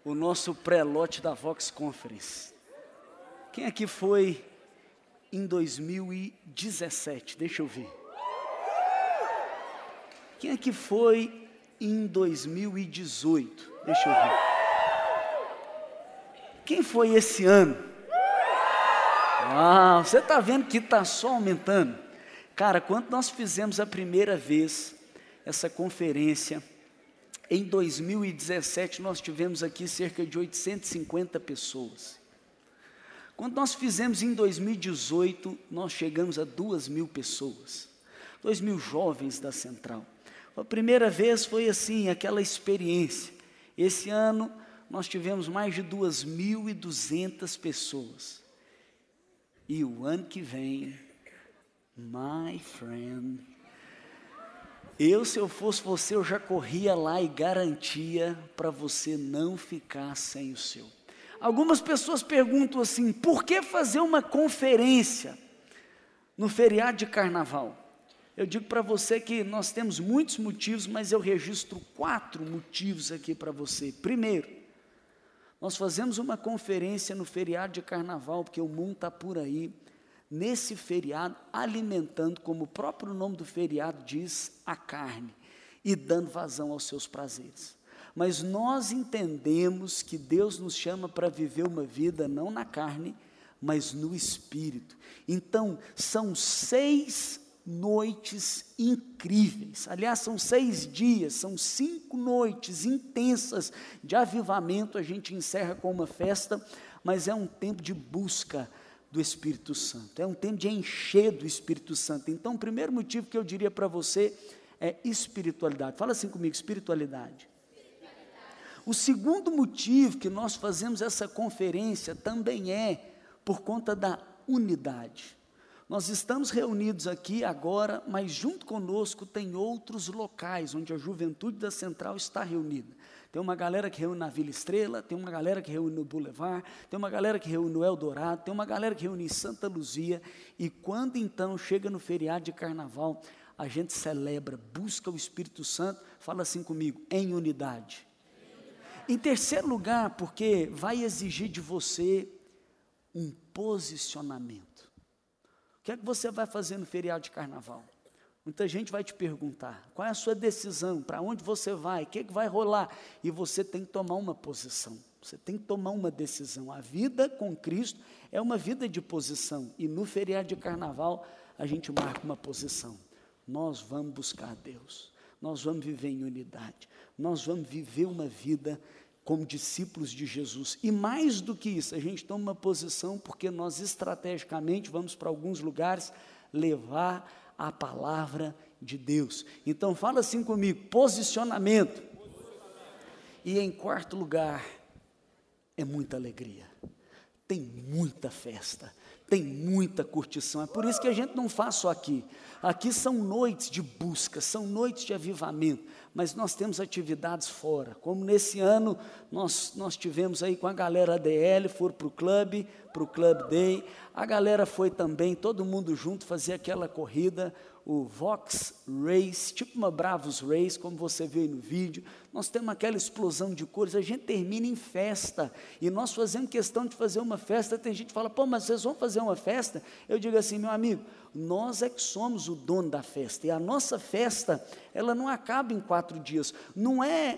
o nosso pré-lote da Vox Conference. Quem aqui foi em 2017? Deixa eu ver. Quem aqui foi em 2018? Deixa eu ver. Quem foi esse ano? Uau, você está vendo que está só aumentando? Cara, quando nós fizemos a primeira vez essa conferência, em 2017 nós tivemos aqui cerca de 850 pessoas. Quando nós fizemos em 2018, nós chegamos a 2.000 pessoas, 2.000 jovens da Central. A primeira vez foi assim, aquela experiência. Esse ano nós tivemos mais de 2.200 pessoas. E o ano que vem, my friend, se eu fosse você, eu já corria lá e garantia para você não ficar sem o seu. Algumas pessoas perguntam assim, por que fazer uma conferência no feriado de carnaval? Eu digo para você que nós temos muitos motivos, mas eu registro 4 motivos aqui para você. Primeiro, nós fazemos uma conferência no feriado de carnaval, porque o mundo está por aí, nesse feriado, alimentando, como o próprio nome do feriado diz, a carne, e dando vazão aos seus prazeres. Mas nós entendemos que Deus nos chama para viver uma vida não na carne, mas no Espírito. Então, são 6 noites incríveis, aliás, são 6 dias, são 5 noites intensas de avivamento. A gente encerra com uma festa, mas é um tempo de busca do Espírito Santo, é um tempo de encher do Espírito Santo. Então, o primeiro motivo que eu diria para você é espiritualidade. Fala assim comigo, espiritualidade. O segundo motivo que nós fazemos essa conferência também é por conta da unidade. Nós estamos reunidos aqui agora, mas junto conosco tem outros locais onde a juventude da Central está reunida. Tem uma galera que reúne na Vila Estrela, tem uma galera que reúne no Boulevard, tem uma galera que reúne no Eldorado, tem uma galera que reúne em Santa Luzia, e quando então chega no feriado de carnaval, a gente celebra, busca o Espírito Santo, fala assim comigo, em unidade. Em terceiro lugar, porque vai exigir de você um posicionamento. O que é que você vai fazer no feriado de carnaval? Muita gente vai te perguntar, qual é a sua decisão, para onde você vai, o que é que vai rolar? E você tem que tomar uma posição, você tem que tomar uma decisão. A vida com Cristo é uma vida de posição, e no feriado de carnaval a gente marca uma posição. Nós vamos buscar Deus, nós vamos viver em unidade, nós vamos viver uma vida como discípulos de Jesus, e mais do que isso, a gente toma uma posição porque nós estrategicamente vamos para alguns lugares levar a palavra de Deus. Então fala assim comigo, posicionamento. E em quarto lugar, é muita alegria, tem muita festa, tem muita curtição. É por isso que a gente não faz só aqui. Aqui são noites de busca, são noites de avivamento, mas nós temos atividades fora, como nesse ano nós tivemos aí com a galera ADL, foram para o Club Day, a galera foi também, todo mundo junto, fazer aquela corrida, o Vox Race, tipo uma Bravos Race, como você viu aí no vídeo. Nós temos aquela explosão de cores, a gente termina em festa, e nós fazemos questão de fazer uma festa. Tem gente que fala, pô, mas vocês vão fazer uma festa? Eu digo assim, meu amigo, nós é que somos o dono da festa, e a nossa festa, ela não acaba em 4 dias, não é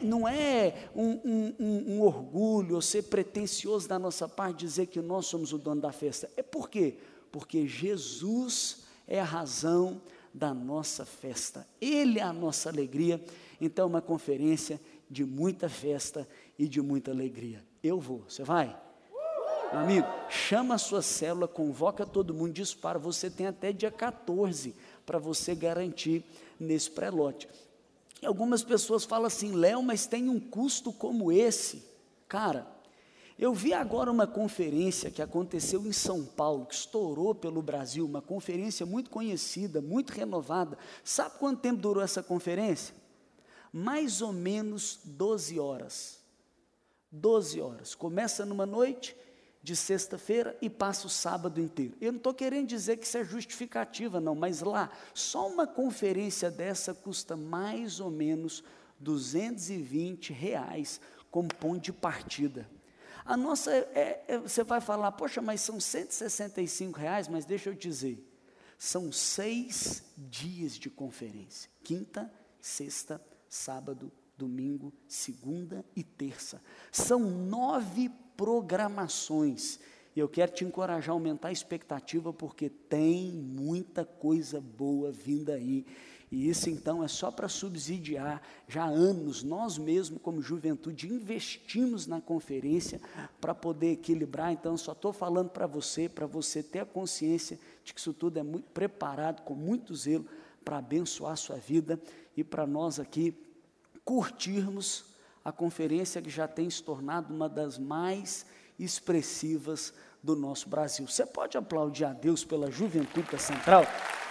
um orgulho, ou ser pretensioso da nossa parte, dizer que nós somos o dono da festa. É por quê? Porque Jesus é a razão da nossa festa, Ele é a nossa alegria. Então, uma conferência de muita festa e de muita alegria. Eu vou, você vai? Meu amigo, chama a sua célula, convoca todo mundo, dispara, você tem até dia 14 para você garantir nesse pré-lote. E algumas pessoas falam assim, Léo, mas tem um custo como esse? Cara, eu vi agora uma conferência que aconteceu em São Paulo, que estourou pelo Brasil, uma conferência muito conhecida, muito renovada. Sabe quanto tempo durou essa conferência? Mais ou menos 12 horas. 12 horas. Começa numa noite de sexta-feira e passa o sábado inteiro. Eu não estou querendo dizer que isso é justificativa, não, mas lá, só uma conferência dessa custa mais ou menos R$220, como ponto de partida. A nossa, você vai falar, poxa, mas são R$165, mas deixa eu dizer, são 6 dias de conferência, quinta, sexta, sábado, domingo, segunda e terça. São 9 programações. E eu quero te encorajar a aumentar a expectativa, porque tem muita coisa boa vindo aí. E isso então é só para subsidiar. Já há anos, nós mesmos como juventude investimos na conferência para poder equilibrar. Então só estou falando para você ter a consciência de que isso tudo é muito preparado, com muito zelo, para abençoar a sua vida e para nós aqui curtirmos a conferência que já tem se tornado uma das mais expressivas do nosso Brasil. Você pode aplaudir a Deus pela juventude da Central?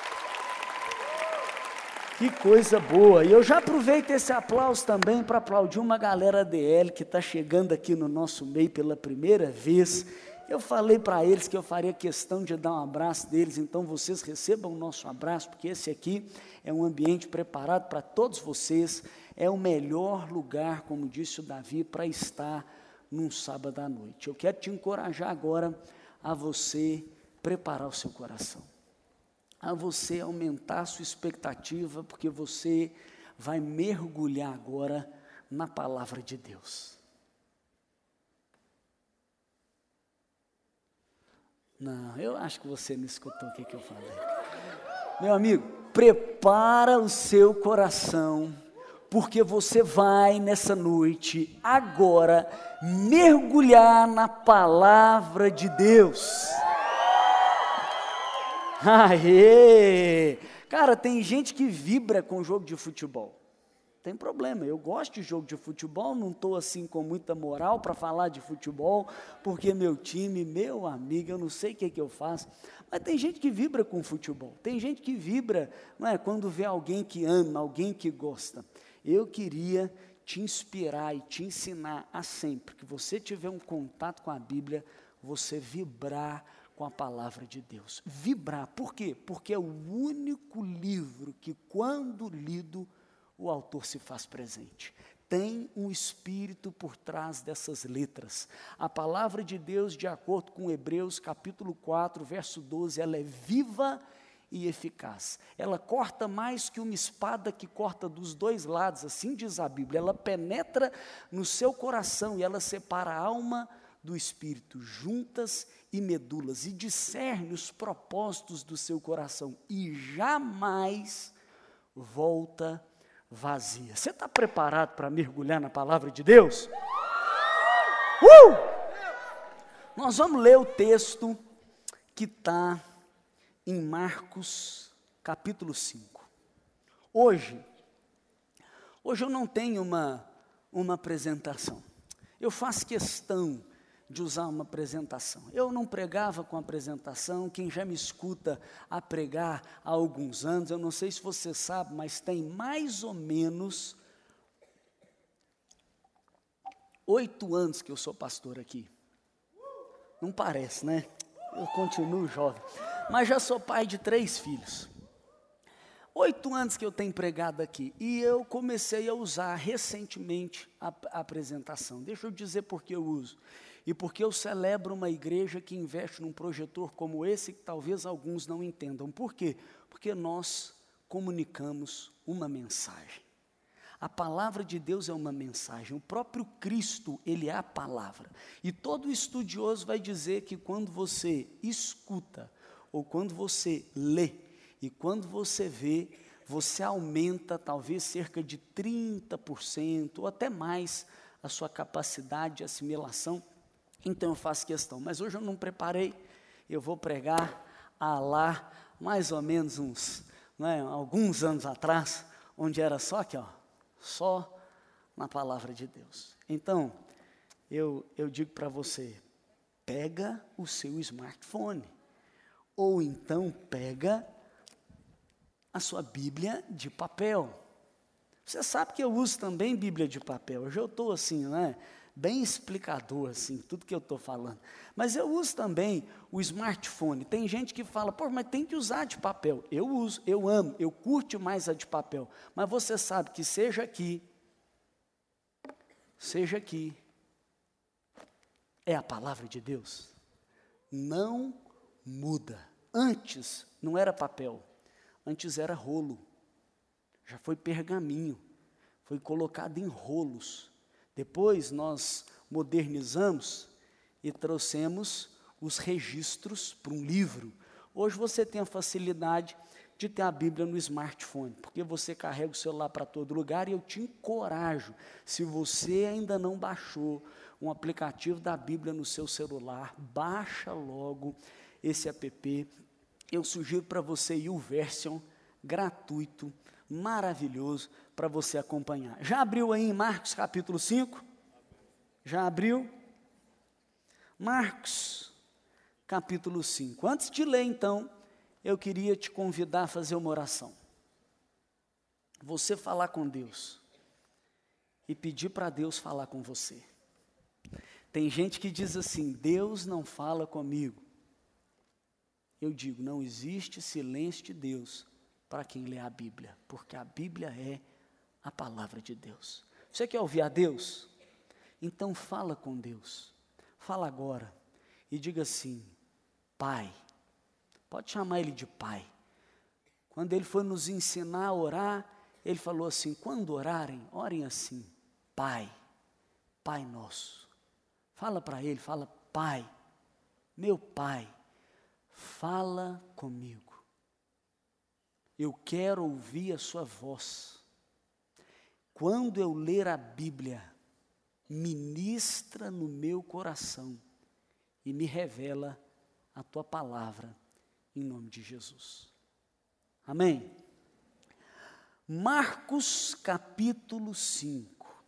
Que coisa boa! E eu já aproveito esse aplauso também para aplaudir uma galera DL que está chegando aqui no nosso meio pela primeira vez. Eu falei para eles que eu faria questão de dar um abraço deles, então vocês recebam o nosso abraço, porque esse aqui é um ambiente preparado para todos vocês, é o melhor lugar, como disse o Davi, para estar num sábado à noite. Eu quero te encorajar agora a você preparar o seu coração, a você aumentar a sua expectativa, porque você vai mergulhar agora na palavra de Deus. Não, eu acho que você não escutou o que eu falei. Meu amigo, prepara o seu coração, porque você vai nessa noite, agora, mergulhar na palavra de Deus. Aê! Cara, tem gente que vibra com jogo de futebol. Tem problema, eu gosto de jogo de futebol, não estou assim com muita moral para falar de futebol, porque meu time, meu amigo, eu não sei o que eu faço, mas tem gente que vibra com futebol, tem gente que vibra, não é, quando vê alguém que ama, alguém que gosta. Eu queria te inspirar e te ensinar a sempre que você tiver um contato com a Bíblia, você vibrar com a palavra de Deus. Vibrar, por quê? Porque é o único livro que, quando lido, o autor se faz presente. Tem um espírito por trás dessas letras. A palavra de Deus, de acordo com Hebreus capítulo 4, verso 12, ela é viva e eficaz. Ela corta mais que uma espada que corta dos dois lados, assim diz a Bíblia. Ela penetra no seu coração e ela separa a alma do espírito, juntas e medulas, e discerne os propósitos do seu coração, e jamais volta vazia. Você está preparado para mergulhar na palavra de Deus? Nós vamos ler o texto que está em Marcos capítulo 5. Hoje eu não tenho uma apresentação. Eu faço questão de usar uma apresentação. Eu não pregava com apresentação. Quem já me escuta a pregar há alguns anos, eu não sei se você sabe, mas tem mais ou menos 8 anos que eu sou pastor aqui. Não parece, né? Eu continuo jovem, mas já sou pai de 3 filhos. 8 anos que eu tenho pregado aqui, e eu comecei a usar recentemente a apresentação. Deixa eu dizer por que eu uso. E porque eu celebro uma igreja que investe num projetor como esse, que talvez alguns não entendam. Por quê? Porque nós comunicamos uma mensagem. A palavra de Deus é uma mensagem. O próprio Cristo, ele é a palavra. E todo estudioso vai dizer que quando você escuta, ou quando você lê, e quando você vê, você aumenta talvez cerca de 30% ou até mais a sua capacidade de assimilação. Então eu faço questão, mas hoje eu não preparei, eu vou pregar lá mais ou menos alguns anos atrás, onde era só aqui, só na palavra de Deus. Então, eu digo para você, pega o seu smartphone, ou então pega a sua Bíblia de papel. Você sabe que eu uso também Bíblia de papel, hoje eu estou assim, bem explicador, assim, tudo que eu estou falando. Mas eu uso também o smartphone. Tem gente que fala, pô, mas tem que usar de papel. Eu uso, eu amo, eu curto mais a de papel. Mas você sabe que seja aqui, seja aqui, é a palavra de Deus. Não muda. Antes não era papel, antes era rolo, já foi pergaminho, foi colocado em rolos. Depois nós modernizamos e trouxemos os registros para um livro. Hoje você tem a facilidade de ter a Bíblia no smartphone, porque você carrega o celular para todo lugar, e eu te encorajo, se você ainda não baixou um aplicativo da Bíblia no seu celular, baixa logo esse app. Eu sugiro para você ir o Version, gratuito, maravilhoso, para você acompanhar. Já abriu aí em Marcos capítulo 5? Já abriu? Marcos capítulo 5. Antes de ler então, eu queria te convidar a fazer uma oração. Você falar com Deus e pedir para Deus falar com você. Tem gente que diz assim: Deus não fala comigo. Eu digo, não existe silêncio de Deus para quem lê a Bíblia, porque a Bíblia é a palavra de Deus. Você quer ouvir a Deus? Então fala com Deus. Fala agora e diga assim: Pai. Pode chamar Ele de Pai. Quando Ele foi nos ensinar a orar, Ele falou assim: quando orarem, orem assim: Pai, Pai nosso. Fala para Ele, fala: Pai, meu Pai, fala comigo. Eu quero ouvir a sua voz. Quando eu ler a Bíblia, ministra no meu coração e me revela a tua palavra. Em nome de Jesus. Amém? Marcos capítulo 5.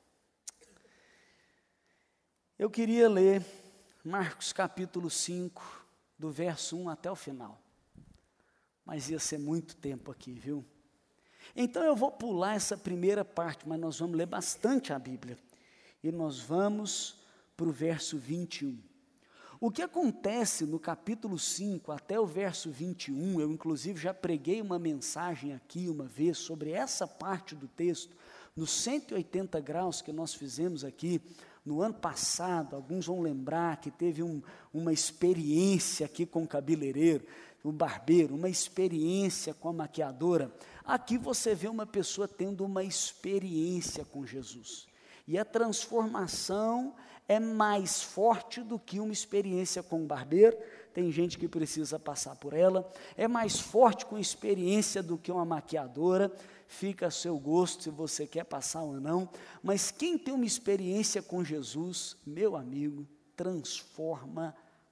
Eu queria ler Marcos capítulo 5, do verso 1 até o final. Mas ia ser muito tempo aqui, viu? Então eu vou pular essa primeira parte, mas nós vamos ler bastante a Bíblia. E nós vamos para o verso 21. O que acontece no capítulo 5 até o verso 21, eu inclusive já preguei uma mensagem aqui uma vez sobre essa parte do texto, nos 180 graus que nós fizemos aqui no ano passado. Alguns vão lembrar que teve uma experiência aqui com o cabeleireiro, o barbeiro, uma experiência com a maquiadora. Aqui você vê uma pessoa tendo uma experiência com Jesus. E a transformação é mais forte do que uma experiência com um barbeiro. Tem gente que precisa passar por ela. É mais forte com a experiência do que uma maquiadora. Fica a seu gosto se você quer passar ou não. Mas quem tem uma experiência com Jesus, meu amigo, transforma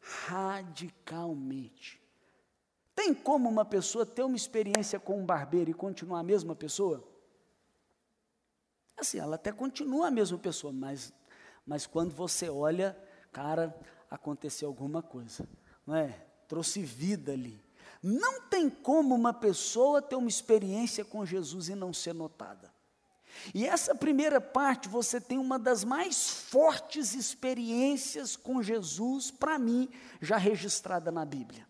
radicalmente. Tem como uma pessoa ter uma experiência com um barbeiro e continuar a mesma pessoa? Assim, ela até continua a mesma pessoa, mas quando você olha, cara, aconteceu alguma coisa, não é? Trouxe vida ali. Não tem como uma pessoa ter uma experiência com Jesus e não ser notada. E essa primeira parte, você tem uma das mais fortes experiências com Jesus, para mim, já registrada na Bíblia.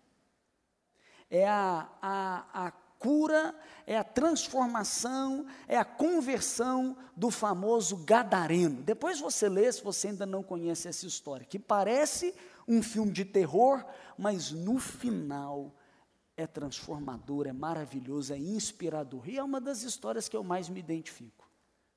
É a cura, é a transformação, é a conversão do famoso gadareno. Depois você lê, se você ainda não conhece essa história, que parece um filme de terror, mas no final é transformador, é maravilhoso, é inspirador. E é uma das histórias que eu mais me identifico.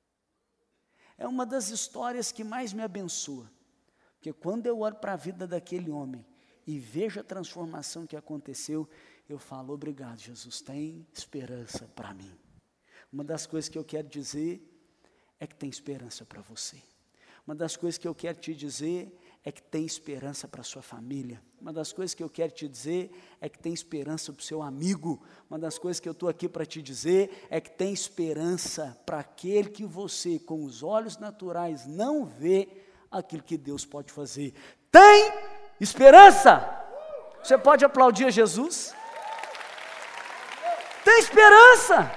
É uma das histórias que mais me abençoa. Porque quando eu olho para a vida daquele homem e vejo a transformação que aconteceu, eu falo: obrigado, Jesus, tem esperança para mim. Uma das coisas que eu quero dizer é que tem esperança para você. Uma das coisas que eu quero te dizer é que tem esperança para a sua família. Uma das coisas que eu quero te dizer é que tem esperança para o seu amigo. Uma das coisas que eu estou aqui para te dizer é que tem esperança para aquele que você, com os olhos naturais, não vê aquilo que Deus pode fazer. Tem esperança! Você pode aplaudir a Jesus? Tem esperança.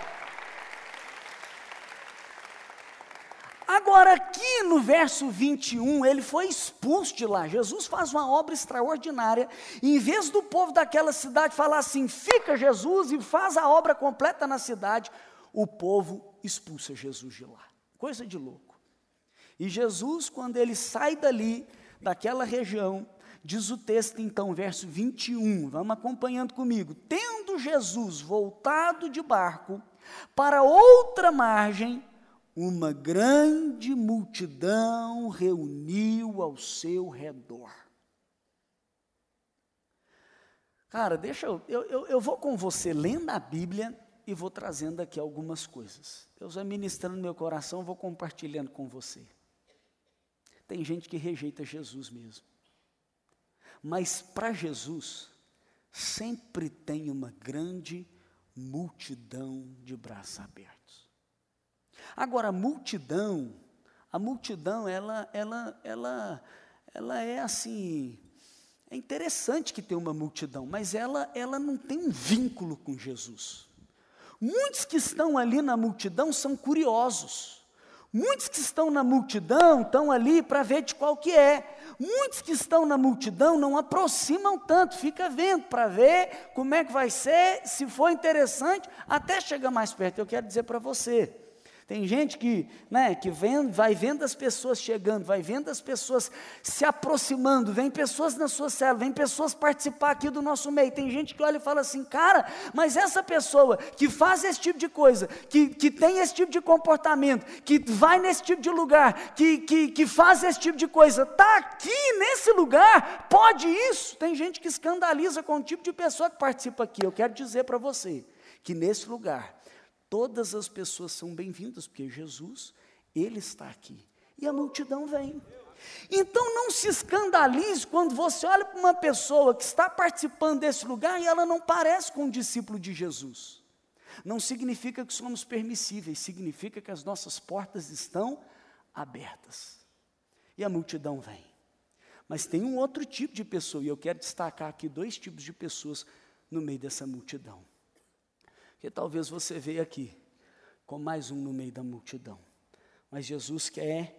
Agora aqui no verso 21, ele foi expulso de lá. Jesus faz uma obra extraordinária, e em vez do povo daquela cidade falar assim: fica Jesus e faz a obra completa na cidade, o povo expulsa Jesus de lá. Coisa de louco. E Jesus, quando ele sai dali, daquela região, diz o texto então, verso 21, vamos acompanhando comigo. Tendo Jesus voltado de barco para outra margem, uma grande multidão reuniu ao seu redor. Cara, eu vou com você lendo a Bíblia e vou trazendo aqui algumas coisas. Deus vai ministrando no meu coração, eu vou compartilhando com você. Tem gente que rejeita Jesus mesmo. Mas para Jesus, sempre tem uma grande multidão de braços abertos. Agora, a multidão, ela é assim, é interessante que tem uma multidão, mas ela não tem um vínculo com Jesus. Muitos que estão ali na multidão são curiosos. Muitos que estão na multidão estão ali para ver de qual que é. Muitos que estão na multidão não aproximam tanto, fica vendo para ver como é que vai ser, se for interessante, até chegar mais perto. Eu quero dizer para você, tem gente que vai vendo as pessoas chegando, vai vendo as pessoas se aproximando, vem pessoas na sua célula, vem pessoas participar aqui do nosso meio. Tem gente que olha e fala assim, cara, mas essa pessoa que faz esse tipo de coisa, que tem esse tipo de comportamento, que vai nesse tipo de lugar, que faz esse tipo de coisa, está aqui nesse lugar, pode isso? Tem gente que escandaliza com o tipo de pessoa que participa aqui. Eu quero dizer para você que nesse lugar, todas as pessoas são bem-vindas, porque Jesus, Ele está aqui. E a multidão vem. Então não se escandalize quando você olha para uma pessoa que está participando desse lugar e ela não parece com um discípulo de Jesus. Não significa que somos permissíveis, significa que as nossas portas estão abertas. E a multidão vem. Mas tem um outro tipo de pessoa, e eu quero destacar aqui 2 tipos de pessoas no meio dessa multidão. Porque talvez você veja aqui, com mais um no meio da multidão. Mas Jesus quer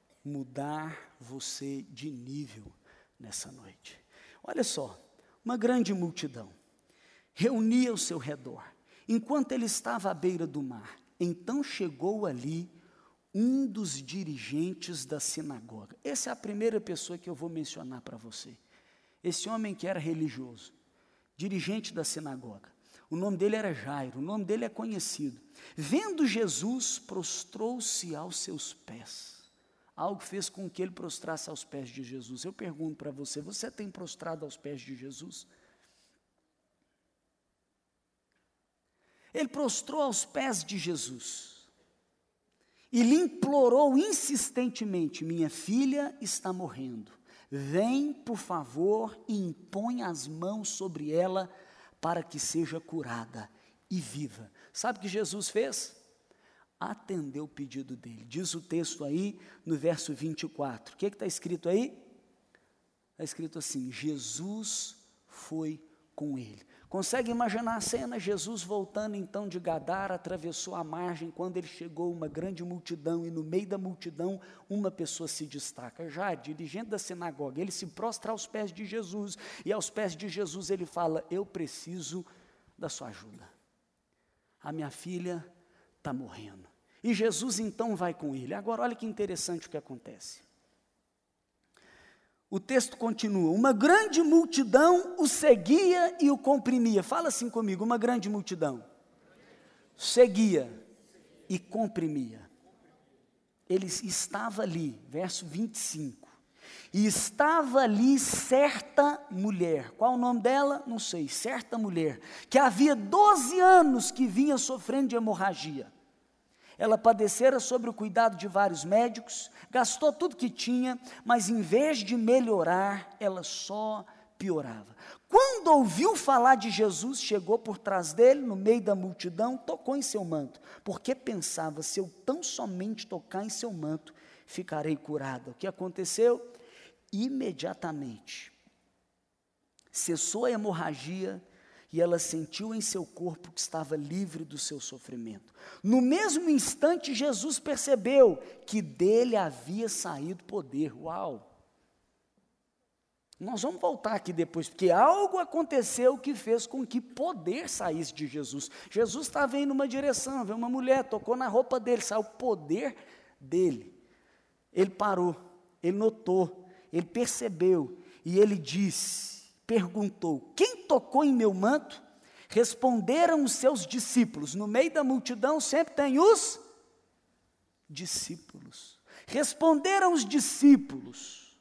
mudar você de nível nessa noite. Olha só, uma grande multidão reunia ao seu redor, enquanto ele estava à beira do mar. Então chegou ali um dos dirigentes da sinagoga. Essa é a primeira pessoa que eu vou mencionar para você. Esse homem que era religioso, dirigente da sinagoga. O nome dele era Jairo, o nome dele é conhecido. Vendo Jesus, prostrou-se aos seus pés. Algo fez com que ele prostrasse aos pés de Jesus. Eu pergunto para você, você tem prostrado aos pés de Jesus? Ele prostrou aos pés de Jesus e lhe implorou insistentemente, minha filha está morrendo. Vem, por favor, e impõe as mãos sobre ela, para que seja curada e viva. Sabe o que Jesus fez? Atendeu o pedido dele. Diz o texto aí, no verso 24. O que está escrito aí? Está escrito assim, Jesus foi com ele. Consegue imaginar a cena? Jesus voltando então de Gadara, atravessou a margem, quando ele chegou uma grande multidão, e no meio da multidão, uma pessoa se destaca, já dirigente da sinagoga, ele se prostra aos pés de Jesus, e aos pés de Jesus ele fala, eu preciso da sua ajuda, a minha filha está morrendo, e Jesus então vai com ele. Agora olha que interessante o que acontece. O texto continua, uma grande multidão o seguia e o comprimia. Fala assim comigo, uma grande multidão. Seguia e comprimia. Ele estava ali, verso 25. E estava ali certa mulher. Qual o nome dela? Não sei, certa mulher. Que havia 12 anos que vinha sofrendo de hemorragia. Ela padecera sobre o cuidado de vários médicos, gastou tudo que tinha, mas em vez de melhorar, ela só piorava. Quando ouviu falar de Jesus, chegou por trás dele, no meio da multidão, tocou em seu manto, porque pensava, se eu tão somente tocar em seu manto, ficarei curada. O que aconteceu? Imediatamente, cessou a hemorragia, e ela sentiu em seu corpo que estava livre do seu sofrimento. No mesmo instante, Jesus percebeu que dele havia saído poder. Uau! Nós vamos voltar aqui depois, porque algo aconteceu que fez com que poder saísse de Jesus. Jesus estava indo numa direção, veio uma mulher, tocou na roupa dele, saiu o poder dele. Ele parou, ele notou, ele percebeu, e ele perguntou: quem tocou em meu manto? Responderam os seus discípulos. No meio da multidão sempre tem os discípulos. Responderam os discípulos.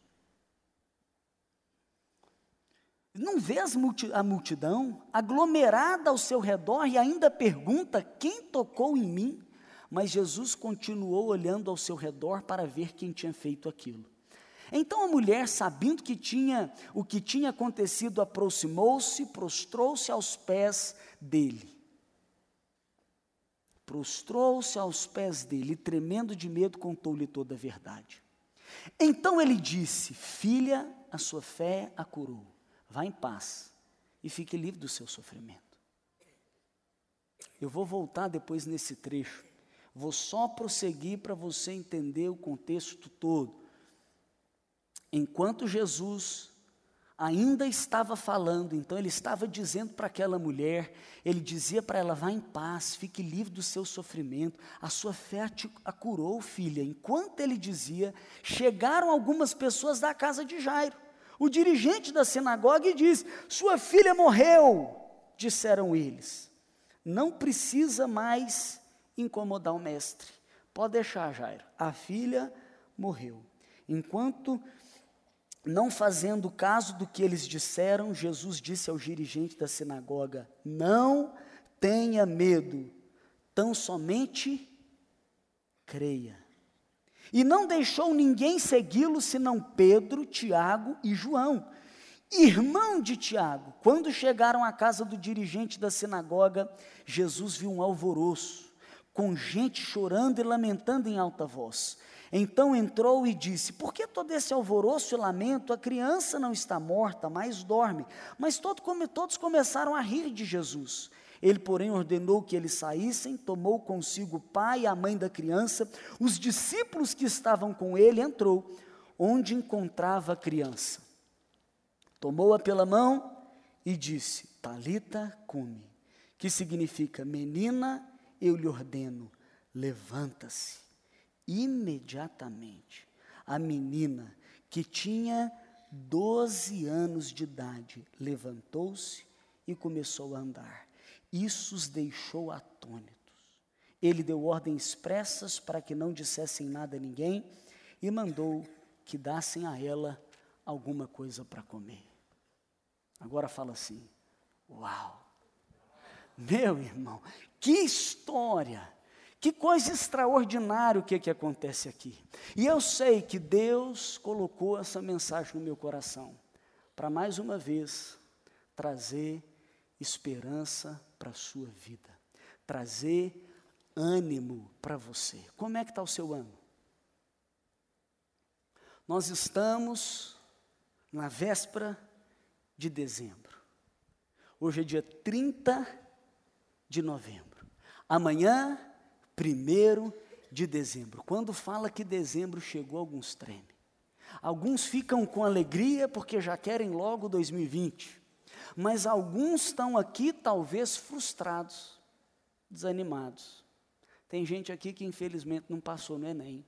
Não vê a multidão aglomerada ao seu redor e ainda pergunta: quem tocou em mim? Mas Jesus continuou olhando ao seu redor para ver quem tinha feito aquilo. Então a mulher, sabendo o que tinha acontecido, aproximou-se, prostrou-se aos pés dele. Prostrou-se aos pés dele, e tremendo de medo, contou-lhe toda a verdade. Então ele disse: filha, a sua fé a curou. Vá em paz e fique livre do seu sofrimento. Eu vou voltar depois nesse trecho. Vou só prosseguir para você entender o contexto todo. Enquanto Jesus ainda estava falando, então ele estava dizendo para aquela mulher, ele dizia para ela: vá em paz, fique livre do seu sofrimento, a sua fé a curou, filha. Enquanto ele dizia, chegaram algumas pessoas da casa de Jairo, o dirigente da sinagoga, e disse: sua filha morreu. Disseram eles: não precisa mais incomodar o mestre, pode deixar, Jairo, a filha morreu. Enquanto não fazendo caso do que eles disseram, Jesus disse ao dirigente da sinagoga: não tenha medo, tão somente creia. E não deixou ninguém segui-lo, senão Pedro, Tiago e João, irmão de Tiago. Quando chegaram à casa do dirigente da sinagoga, Jesus viu um alvoroço, com gente chorando e lamentando em alta voz. Então entrou e disse: por que todo esse alvoroço e lamento? A criança não está morta, mas dorme. Mas todos começaram a rir de Jesus. Ele, porém, ordenou que eles saíssem, tomou consigo o pai e a mãe da criança, os discípulos que estavam com ele, entrou onde encontrava a criança. Tomou-a pela mão e disse: Talita cumi, que significa: menina, eu lhe ordeno, levanta-se. Imediatamente, a menina, que tinha 12 anos de idade, levantou-se e começou a andar. Isso os deixou atônitos. Ele deu ordens expressas para que não dissessem nada a ninguém e mandou que dassem a ela alguma coisa para comer. Agora fala assim: uau! Meu irmão, que história! Que coisa extraordinária o que acontece aqui. E eu sei que Deus colocou essa mensagem no meu coração, para mais uma vez trazer esperança para a sua vida, trazer ânimo para você. Como é que está o seu ano? Nós estamos na véspera de dezembro. Hoje é dia 30 de novembro. Amanhã, 1º de dezembro. Quando fala que dezembro chegou, alguns tremem. Alguns ficam com alegria porque já querem logo 2020. Mas alguns estão aqui talvez frustrados, desanimados. Tem gente aqui que infelizmente não passou no Enem.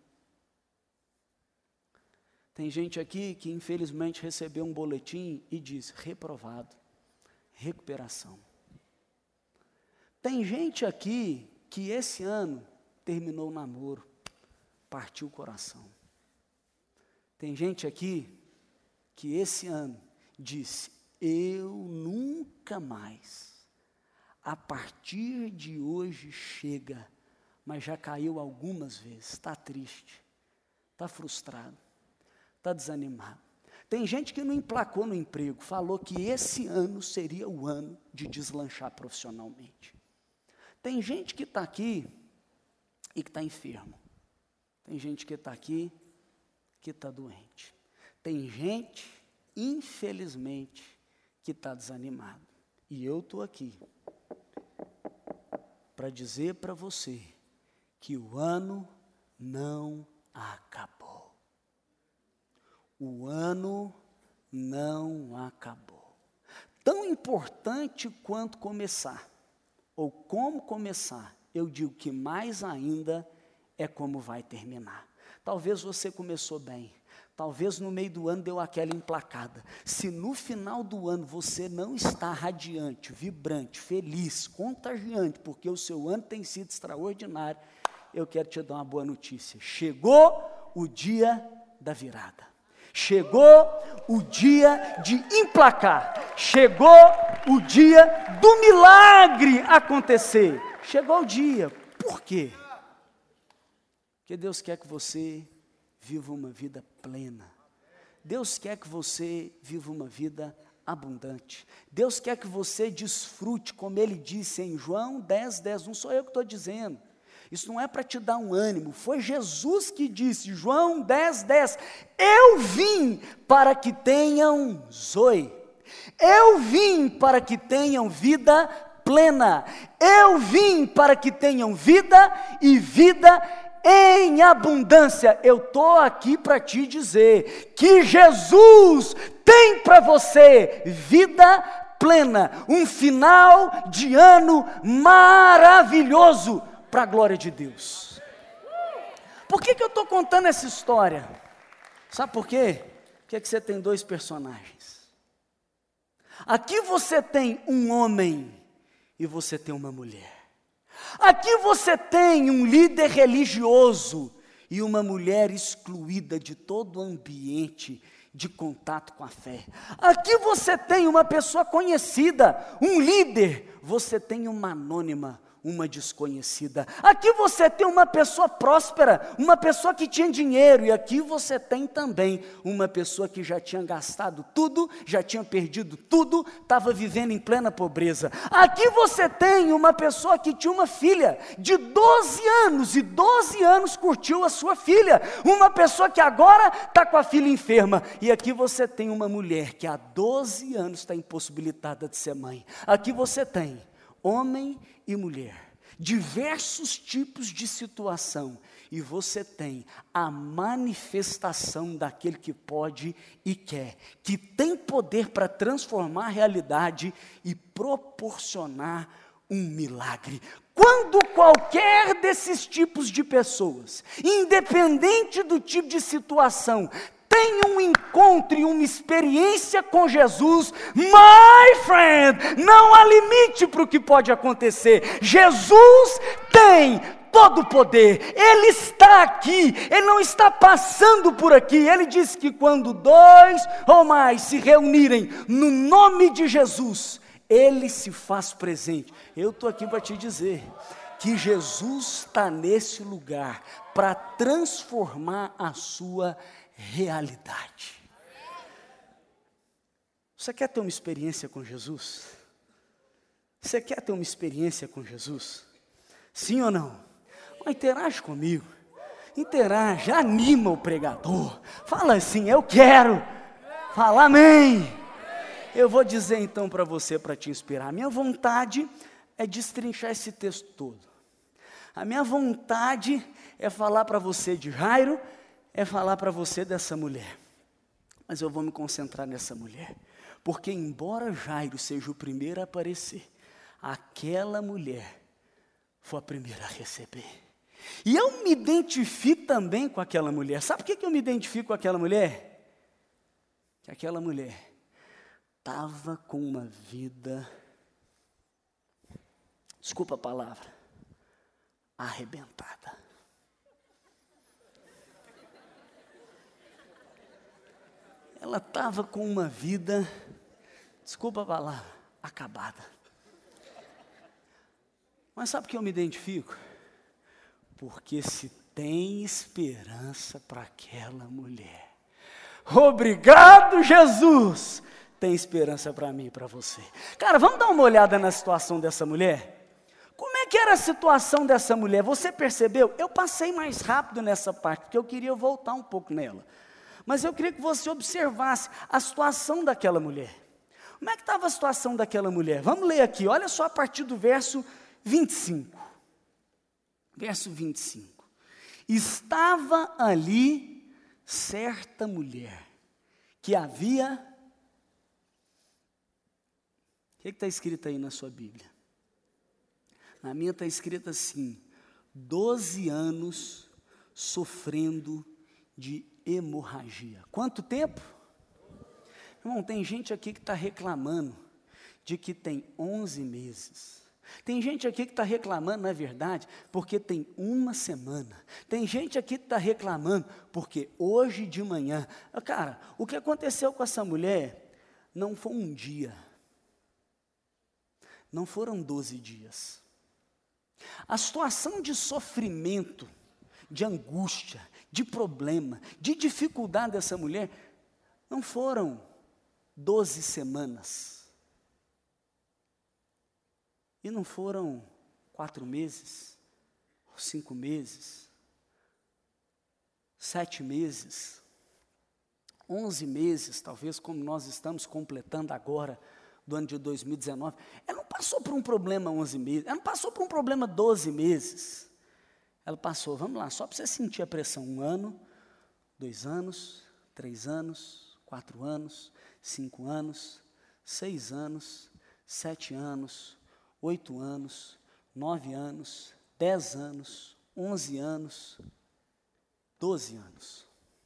Tem gente aqui que infelizmente recebeu um boletim e diz: reprovado, recuperação. Tem gente aqui que esse ano terminou o namoro, partiu o coração. Tem gente aqui que esse ano disse: eu nunca mais, a partir de hoje chega, mas já caiu algumas vezes, está triste, está frustrado, está desanimado. Tem gente que não emplacou no emprego, falou que esse ano seria o ano de deslanchar profissionalmente. Tem gente que está aqui e que está enfermo. Tem gente que está aqui que está doente. Tem gente, infelizmente, que está desanimado. E eu estou aqui para dizer para você que o ano não acabou. O ano não acabou. Tão importante quanto começar, ou como começar, eu digo que mais ainda é como vai terminar. Talvez você começou bem, talvez no meio do ano deu aquela emplacada. Se no final do ano você não está radiante, vibrante, feliz, contagiante, porque o seu ano tem sido extraordinário, eu quero te dar uma boa notícia. Chegou o dia da virada. Chegou o dia de emplacar. Chegou o dia do milagre acontecer. Chegou o dia. Por quê? Porque Deus quer que você viva uma vida plena. Deus quer que você viva uma vida abundante. Deus quer que você desfrute, como Ele disse em João 10:10. Não sou eu que estou dizendo. Isso não é para te dar um ânimo. Foi Jesus que disse, João 10:10. Eu vim para que tenham zoe. Eu vim para que tenham vida plena. Eu vim para que tenham vida e vida em abundância. Eu estou aqui para te dizer que Jesus tem para você vida plena, um final de ano maravilhoso para a glória de Deus. Por que eu estou contando essa história? Sabe por quê? Porque você tem dois personagens. Aqui você tem um homem e você tem uma mulher. Aqui você tem um líder religioso e uma mulher excluída de todo o ambiente de contato com a fé. Aqui você tem uma pessoa conhecida, um líder, você tem uma anônima, uma desconhecida. Aqui você tem uma pessoa próspera, uma pessoa que tinha dinheiro, e aqui você tem também uma pessoa que já tinha gastado tudo, já tinha perdido tudo, estava vivendo em plena pobreza. Aqui você tem uma pessoa que tinha uma filha de 12 anos, e 12 anos curtiu a sua filha, uma pessoa que agora está com a filha enferma, e aqui você tem uma mulher que há 12 anos está impossibilitada de ser mãe. Aqui você tem homem e mulher, diversos tipos de situação, e você tem a manifestação daquele que pode e quer, que tem poder para transformar a realidade e proporcionar um milagre. Quando qualquer desses tipos de pessoas, independente do tipo de situação, tem um encontro e uma experiência com Jesus, my friend, não há limite para o que pode acontecer. Jesus tem todo o poder, Ele está aqui, Ele não está passando por aqui. Ele disse que quando 2 ou mais se reunirem no nome de Jesus, Ele se faz presente. Eu estou aqui para te dizer que Jesus está nesse lugar para transformar a sua realidade. Você quer ter uma experiência com Jesus? Você quer ter uma experiência com Jesus? Sim ou não? Interage comigo. Interage, anima o pregador. Fala assim, eu quero. Fala amém. Eu vou dizer então para você, para te inspirar. A minha vontade é destrinchar esse texto todo. A minha vontade é falar para você de Jairo, é falar para você dessa mulher. Mas eu vou me concentrar nessa mulher. Porque embora Jairo seja o primeiro a aparecer, aquela mulher foi a primeira a receber. E eu me identifico também com aquela mulher. Sabe por que eu me identifico com aquela mulher? Que aquela mulher estava com uma vida, desculpa a palavra, arrebentada. Ela estava com uma vida, desculpa a palavra, acabada. Mas sabe por que eu me identifico? Porque se tem esperança para aquela mulher. Obrigado, Jesus! Tem esperança para mim e para você. Cara, vamos dar uma olhada na situação dessa mulher? Como é que era a situação dessa mulher? Você percebeu? Eu passei mais rápido nessa parte, porque eu queria voltar um pouco nela. Mas eu queria que você observasse a situação daquela mulher. Como é que estava a situação daquela mulher? Vamos ler aqui, olha só a partir do verso 25. Verso 25. Estava ali certa mulher que havia... O que está escrito aí na sua Bíblia? Na minha está escrito assim, 12 anos sofrendo de hemorragia. Quanto tempo? Irmão, tem gente aqui que está reclamando de que tem 11 meses. Tem gente aqui que está reclamando, na verdade, porque tem uma semana. Tem gente aqui que está reclamando porque hoje de manhã. Cara, o que aconteceu com essa mulher não foi um dia. Não foram 12 dias. A situação de sofrimento, de angústia, de problema, de dificuldade dessa mulher, não foram 12 semanas. E não foram 4 meses, 5 meses, 7 meses, 11 meses, talvez, como nós estamos completando agora, do ano de 2019. Ela não passou por um problema 11 meses, ela não passou por um problema 12 meses. Ela passou, vamos lá, só para você sentir a pressão, 1 ano, 2 anos, 3 anos, 4 anos, 5 anos, 6 anos, 7 anos, 8 anos, 9 anos, 10 anos, 11 anos, 12 anos.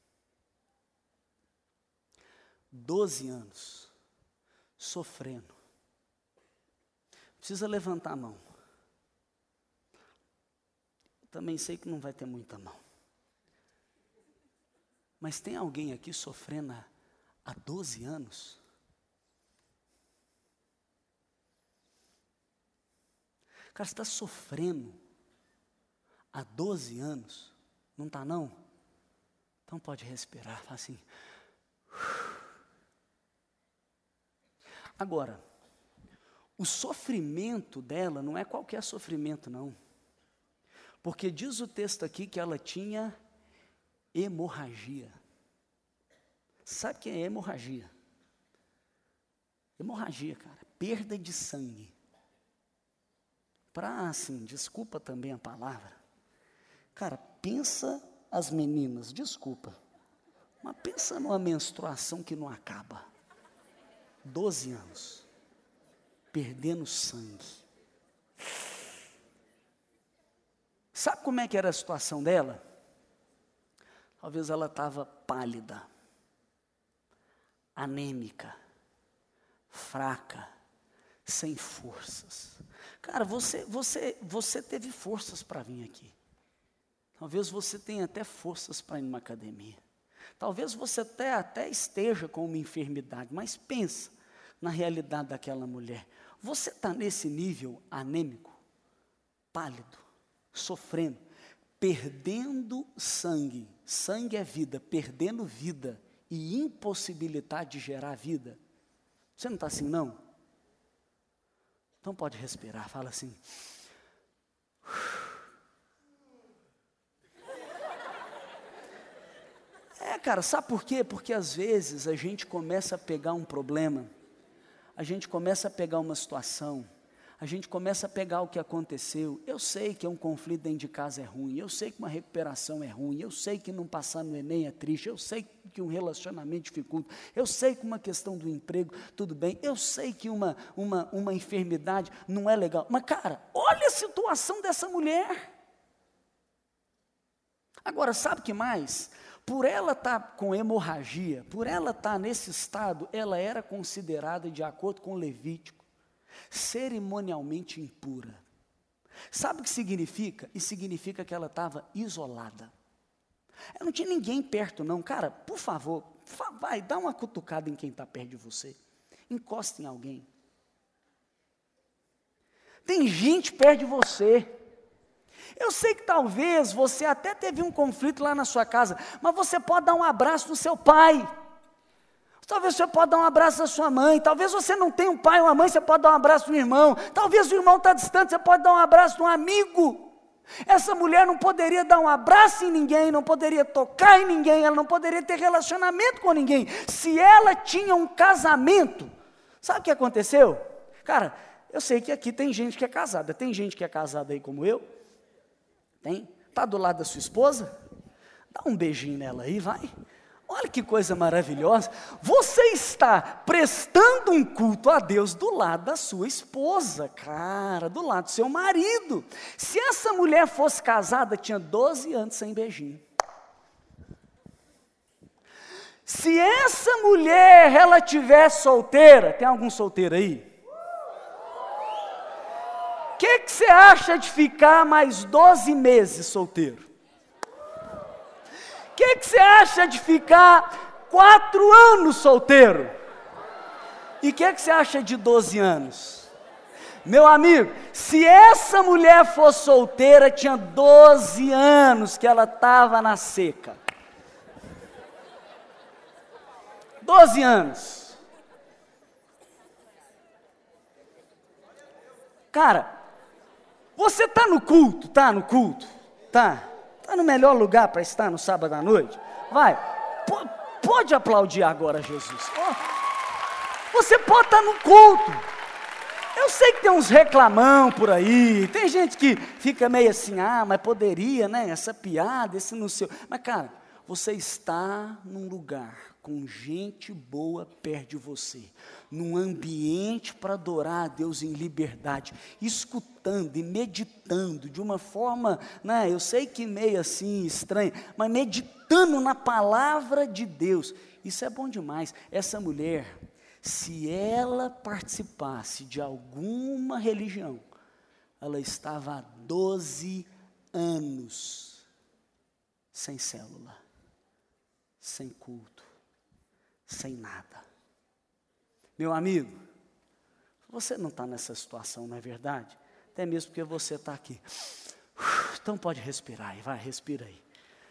12 anos sofrendo. Precisa levantar a mão. Também sei que não vai ter muita mão. Mas tem alguém aqui sofrendo há 12 anos? Cara, você está sofrendo há 12 anos? Não está não? Então pode respirar, fala assim. Agora, o sofrimento dela não é qualquer sofrimento não. Porque diz o texto aqui que ela tinha hemorragia. Sabe o que é hemorragia? Hemorragia, cara, perda de sangue. Para assim, desculpa também a palavra. Cara, pensa as meninas, desculpa. Mas pensa numa menstruação que não acaba. 12 anos. Perdendo sangue. Sabe como é que era a situação dela? Talvez ela estava pálida, anêmica, fraca, sem forças. Cara, você teve forças para vir aqui. Talvez você tenha até forças para ir numa academia. Talvez você até esteja com uma enfermidade, mas pensa na realidade daquela mulher. Você está nesse nível anêmico, pálido, sofrendo, perdendo sangue. Sangue é vida, perdendo vida e impossibilidade de gerar vida. Você não está assim, não? Então pode respirar, fala assim. Cara, sabe por quê? Porque às vezes a gente começa a pegar um problema, a gente começa a pegar uma situação, a gente começa a pegar o que aconteceu. Eu sei que um conflito dentro de casa é ruim, eu sei que uma recuperação é ruim, eu sei que não passar no Enem é triste, eu sei que um relacionamento dificulta, eu sei que uma questão do emprego, tudo bem, eu sei que uma enfermidade não é legal. Mas cara, olha a situação dessa mulher. Agora, sabe o que mais? Por ela estar com hemorragia, por ela estar nesse estado, ela era considerada, de acordo com Levítico, cerimonialmente impura. Sabe o que significa? Isso significa que ela estava isolada. Ela não tinha ninguém perto não. Cara, por favor, vai, dá uma cutucada em quem está perto de você. Encosta em alguém. Tem gente perto de você. Eu sei que talvez você até teve um conflito lá na sua casa, mas você pode dar um abraço no seu pai. Talvez você pode dar um abraço na sua mãe. Talvez você não tenha um pai ou uma mãe, você pode dar um abraço no irmão. Talvez o irmão está distante, você pode dar um abraço no amigo. Essa mulher não poderia dar um abraço em ninguém, não poderia tocar em ninguém, ela não poderia ter relacionamento com ninguém. Se ela tinha um casamento, sabe o que aconteceu? Cara, eu sei que aqui tem gente que é casada. Tem gente que é casada aí como eu? Tem? Está do lado da sua esposa? Dá um beijinho nela aí, vai. Olha que coisa maravilhosa. Você está prestando um culto a Deus do lado da sua esposa, cara, do lado do seu marido. Se essa mulher fosse casada, tinha 12 anos sem beijinho. Se essa mulher, ela tiver solteira, tem algum solteiro aí? O que você acha de ficar mais 12 meses solteiro? O que você acha de ficar 4 anos solteiro? E o que você acha de 12 anos? Meu amigo, se essa mulher fosse solteira, tinha 12 anos que ela estava na seca. 12 anos. Cara, você está no culto? Está no culto? Está no melhor lugar para estar no sábado à noite? Vai, pode aplaudir agora, Jesus. Você pode estar no culto. Eu sei que tem uns reclamão por aí, tem gente que fica meio assim, mas poderia, né, essa piada, esse não sei. Mas cara, você está num lugar com gente boa perto de você, num ambiente para adorar a Deus em liberdade, escutando e meditando de uma forma, né, eu sei que meio assim estranha, mas meditando na palavra de Deus. Isso é bom demais. Essa mulher, se ela participasse de alguma religião, ela estava há 12 anos sem célula, sem culto, sem nada. Meu amigo, você não está nessa situação, não é verdade? Até mesmo porque você está aqui. Então pode respirar aí, vai, respira aí.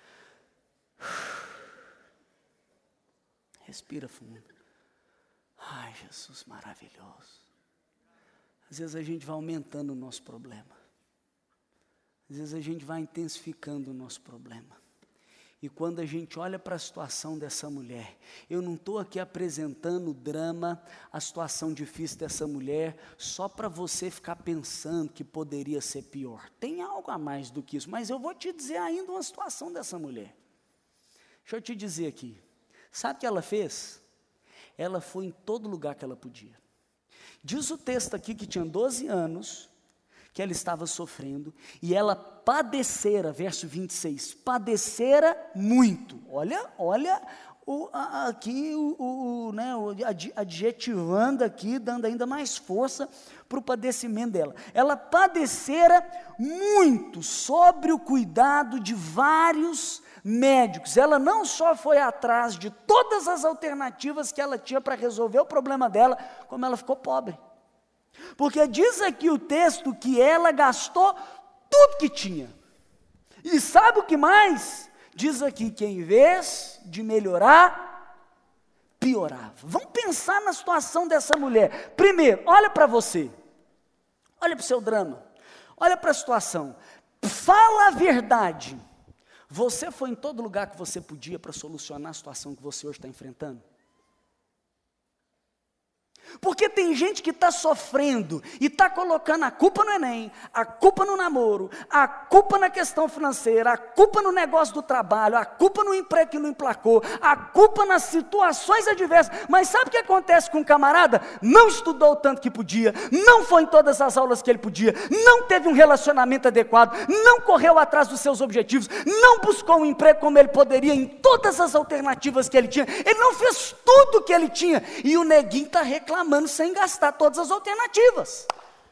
Respira fundo. Ai, Jesus maravilhoso. Às vezes a gente vai aumentando o nosso problema. Às vezes a gente vai intensificando o nosso problema. E quando a gente olha para a situação dessa mulher, eu não estou aqui apresentando o drama, a situação difícil dessa mulher, só para você ficar pensando que poderia ser pior. Tem algo a mais do que isso, mas eu vou te dizer ainda uma situação dessa mulher. Deixa eu te dizer aqui. Sabe o que ela fez? Ela foi em todo lugar que ela podia. Diz o texto aqui que tinha 12 anos, que ela estava sofrendo, e ela padecera, verso 26, padecera muito. Olha aqui, adjetivando aqui, dando ainda mais força para o padecimento dela. Ela padecera muito sobre o cuidado de vários médicos. Ela não só foi atrás de todas as alternativas que ela tinha para resolver o problema dela, como ela ficou pobre. Porque diz aqui o texto que ela gastou tudo que tinha. E sabe o que mais? Diz aqui que em vez de melhorar, piorava. Vamos pensar na situação dessa mulher. Primeiro, olha para você. Olha para o seu drama. Olha para a situação. Fala a verdade. Você foi em todo lugar que você podia para solucionar a situação que você hoje está enfrentando? Porque tem gente que está sofrendo e está colocando a culpa no Enem, a culpa no namoro, a culpa na questão financeira, a culpa no negócio do trabalho, a culpa no emprego que não emplacou, a culpa nas situações adversas. Mas sabe o que acontece com o camarada? Não estudou o tanto que podia, não foi em todas as aulas que ele podia, não teve um relacionamento adequado, não correu atrás dos seus objetivos, não buscou um emprego como ele poderia em todas as alternativas que ele tinha, ele não fez tudo o que ele tinha, e o neguinho está reclamando sem gastar todas as alternativas.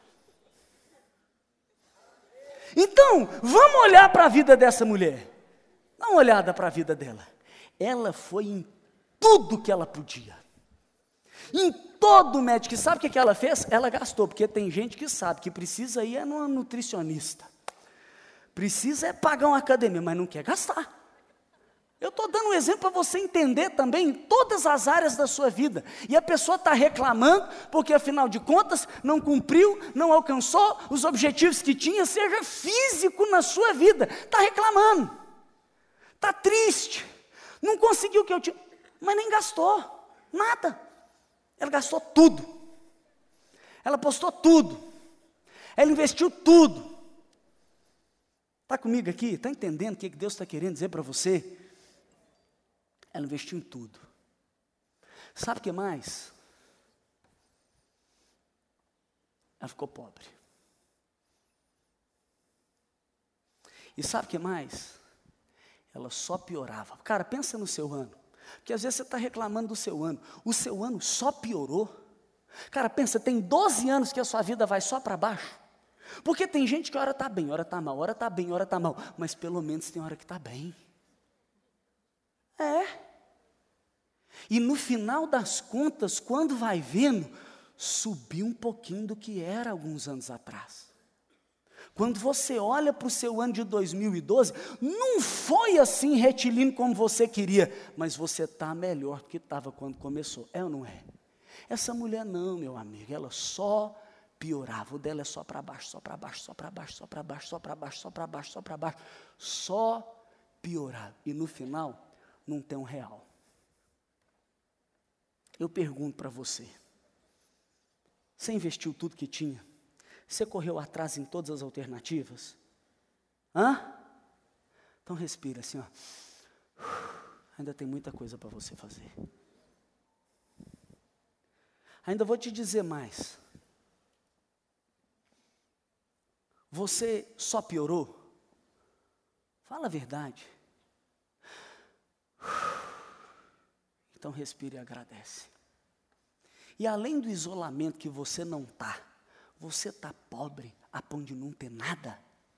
Então, vamos olhar para a vida dessa mulher. Dá uma olhada para a vida dela. Ela foi em tudo que ela podia. Em todo médico. E sabe o que ela fez? Ela gastou, porque tem gente que sabe que precisa ir numa nutricionista. Precisa é pagar uma academia, mas não quer gastar. Eu estou dando um exemplo para você entender também em todas as áreas da sua vida. E a pessoa está reclamando, porque afinal de contas, não cumpriu, não alcançou os objetivos que tinha, seja físico na sua vida. Está reclamando, está triste, não conseguiu o que eu tinha, mas nem gastou, nada. Ela gastou tudo, ela postou tudo, ela investiu tudo. Está comigo aqui? Está entendendo o que Deus está querendo dizer para você? Ela investiu em tudo. Sabe o que mais? Ela ficou pobre. E sabe o que mais? Ela só piorava. Cara, pensa no seu ano. Porque às vezes você está reclamando do seu ano. O seu ano só piorou. Cara, pensa, tem 12 anos que a sua vida vai só para baixo. Porque tem gente que hora está bem, hora está mal, hora está bem, hora está mal. Mas pelo menos tem hora que está bem. E no final das contas, quando vai vendo, subiu um pouquinho do que era alguns anos atrás. Quando você olha para o seu ano de 2012, não foi assim retilíneo como você queria, mas você está melhor do que estava quando começou, é ou não é? Essa mulher não, meu amigo, ela só piorava, o dela é só para baixo, só para baixo, só para baixo, só para baixo, só para baixo, só para baixo, só para baixo, só piorava, e no final, não tem um real. Eu pergunto para você, você investiu tudo que tinha? Você correu atrás em todas as alternativas? Então respira assim, ó. Ainda tem muita coisa para você fazer. Ainda vou te dizer mais. Você só piorou? Fala a verdade. Então respire e agradece. E além do isolamento que você não está, você está pobre a ponto de não ter nada?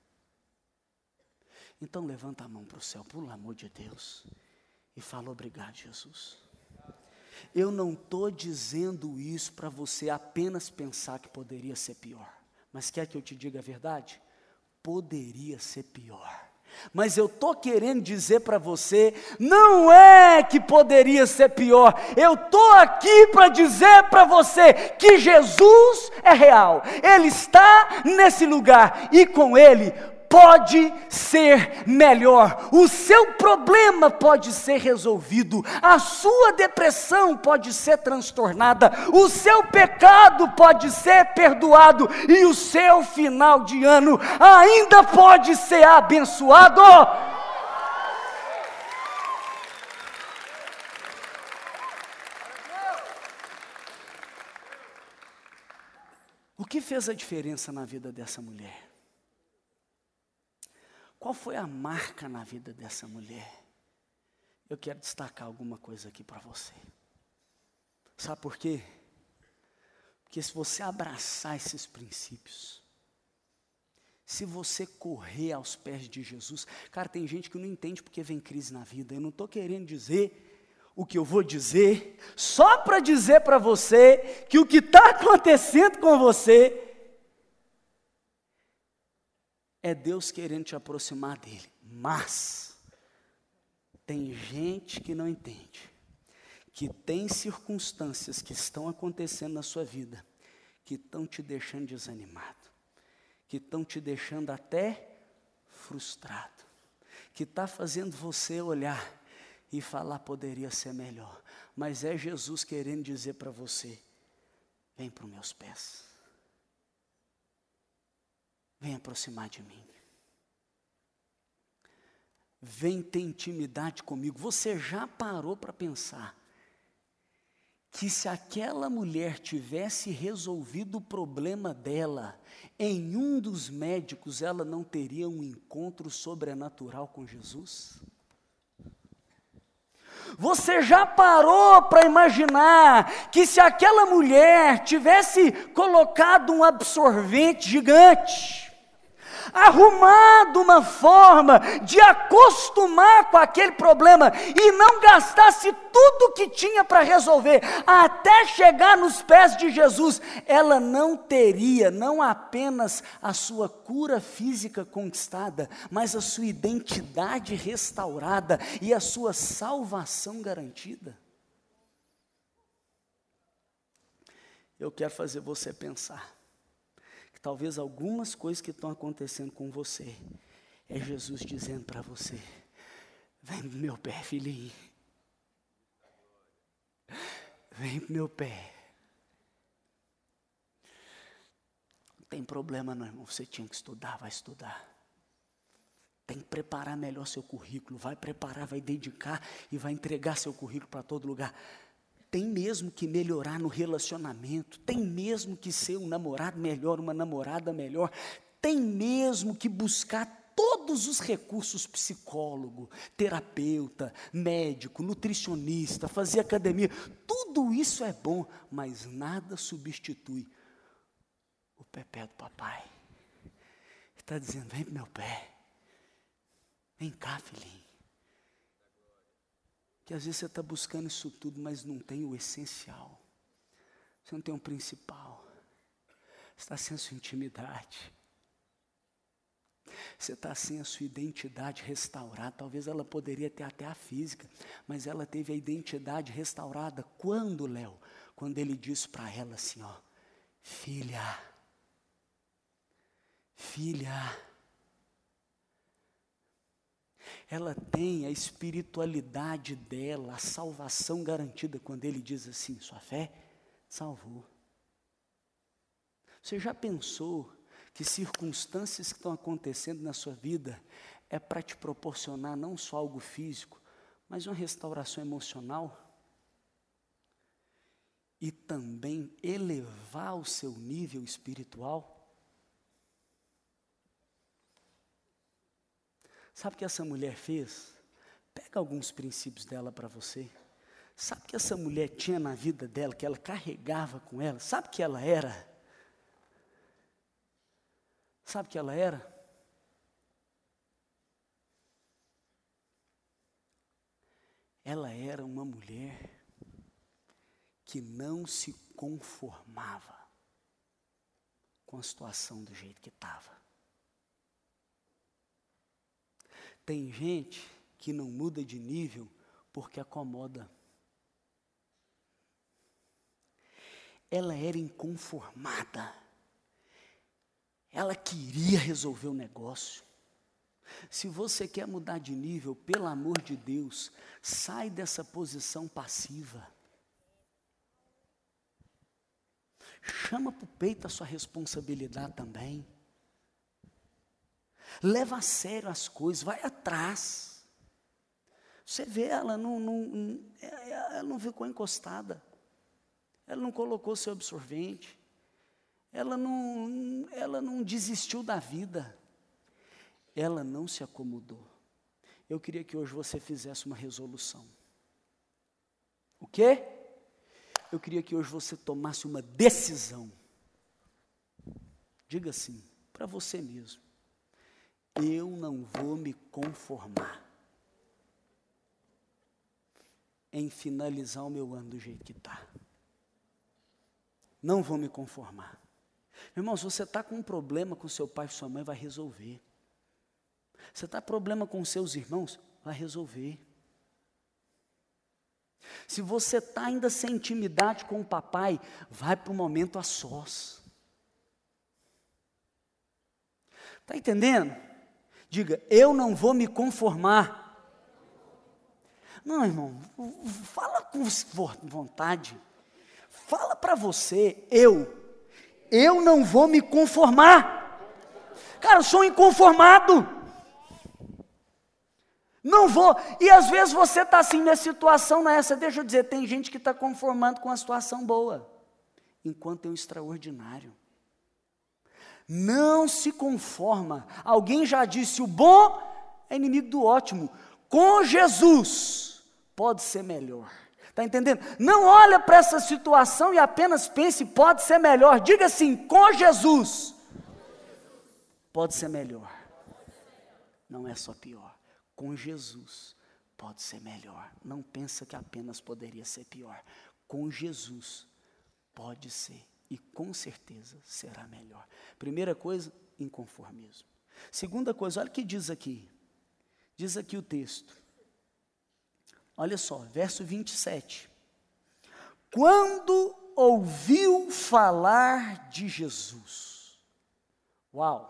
Então levanta a mão para o céu, pelo amor de Deus, e fala obrigado, Jesus. Eu não estou dizendo isso para você apenas pensar que poderia ser pior. Mas quer que eu te diga a verdade? Poderia ser pior. Mas eu estou querendo dizer para você, não é que poderia ser pior, eu estou aqui para dizer para você que Jesus é real, Ele está nesse lugar e com Ele pode ser melhor, o seu problema pode ser resolvido, a sua depressão pode ser transtornada, o seu pecado pode ser perdoado e o seu final de ano ainda pode ser abençoado. O que fez a diferença na vida dessa mulher? Qual foi a marca na vida dessa mulher? Eu quero destacar alguma coisa aqui para você. Sabe por quê? Porque se você abraçar esses princípios, se você correr aos pés de Jesus, cara, tem gente que não entende porque vem crise na vida. Eu não estou querendo dizer o que eu vou dizer, só para dizer para você que o que está acontecendo com você é Deus querendo te aproximar dele. Mas tem gente que não entende, que tem circunstâncias que estão acontecendo na sua vida, que estão te deixando desanimado, que estão te deixando até frustrado, que está fazendo você olhar e falar poderia ser melhor. Mas é Jesus querendo dizer para você, vem para os meus pés. Vem aproximar de mim. Vem ter intimidade comigo. Você já parou para pensar que se aquela mulher tivesse resolvido o problema dela, em um dos médicos ela não teria um encontro sobrenatural com Jesus? Você já parou para imaginar que se aquela mulher tivesse colocado um absorvente gigante, arrumado uma forma de acostumar com aquele problema e não gastasse tudo que tinha para resolver, até chegar nos pés de Jesus, ela não teria não apenas a sua cura física conquistada, mas a sua identidade restaurada e a sua salvação garantida. Eu quero fazer você pensar. Talvez algumas coisas que estão acontecendo com você, é Jesus dizendo para você, vem pro meu pé, filhinho. Vem pro meu pé. Não tem problema não, irmão, você tinha que estudar, vai estudar. Tem que preparar melhor seu currículo, vai preparar, vai dedicar e vai entregar seu currículo para todo lugar. Tem mesmo que melhorar no relacionamento, tem mesmo que ser um namorado melhor, uma namorada melhor, tem mesmo que buscar todo todos os recursos, psicólogo, terapeuta, médico, nutricionista, fazer academia, tudo isso é bom, mas nada substitui o pé do papai. Ele está dizendo, vem pro meu pé, vem cá, filhinho. Que às vezes você está buscando isso tudo, mas não tem o essencial. Você não tem o principal. Você está sem a sua intimidade. Você está sem a sua identidade restaurada. Talvez ela poderia ter até a física, mas ela teve a identidade restaurada. Quando, Léo? Quando ele disse para ela assim, ó, filha, ela tem a espiritualidade dela, a salvação garantida, quando ele diz assim, sua fé salvou. Você já pensou que circunstâncias que estão acontecendo na sua vida é para te proporcionar não só algo físico, mas uma restauração emocional? E também elevar o seu nível espiritual? Sabe o que essa mulher fez? Pega alguns princípios dela para você. Sabe o que essa mulher tinha na vida dela, que ela carregava com ela? Sabe o que ela era? Sabe o que ela era? Ela era uma mulher que não se conformava com a situação do jeito que estava. Tem gente que não muda de nível porque acomoda. Ela era inconformada. Ela queria resolver o negócio. Se você quer mudar de nível, pelo amor de Deus, sai dessa posição passiva. Chama para o peito a sua responsabilidade também. Leva a sério as coisas, vai atrás. Você vê, ela não ficou encostada. Ela não colocou seu absorvente. Ela não desistiu da vida. Ela não se acomodou. Eu queria que hoje você fizesse uma resolução. O quê? Eu queria que hoje você tomasse uma decisão. Diga assim, para você mesmo. Eu não vou me conformar em finalizar o meu ano do jeito que está. Não vou me conformar. Irmão, se você está com um problema com seu pai e sua mãe, vai resolver. Você está com problema com seus irmãos, vai resolver. Se você está ainda sem intimidade com o papai, vai para o momento a sós. Está entendendo? Diga, eu não vou me conformar. Não, irmão, fala com vontade. Fala para você, eu não vou me conformar. Cara, eu sou inconformado. Não vou. E às vezes você está assim, minha situação não é essa. Deixa eu dizer, tem gente que está conformando com uma situação boa, enquanto tem um extraordinário. Não se conforma. Alguém já disse, o bom é inimigo do ótimo. Com Jesus pode ser melhor. Está entendendo? Não olha para essa situação e apenas pense, pode ser melhor. Diga assim, com Jesus pode ser melhor. Não é só pior. Com Jesus pode ser melhor. Não pensa que apenas poderia ser pior. Com Jesus pode ser. E com certeza será melhor. Primeira coisa, inconformismo. Segunda coisa, olha o que diz aqui. Diz aqui o texto. Olha só, verso 27. Quando ouviu falar de Jesus. Uau!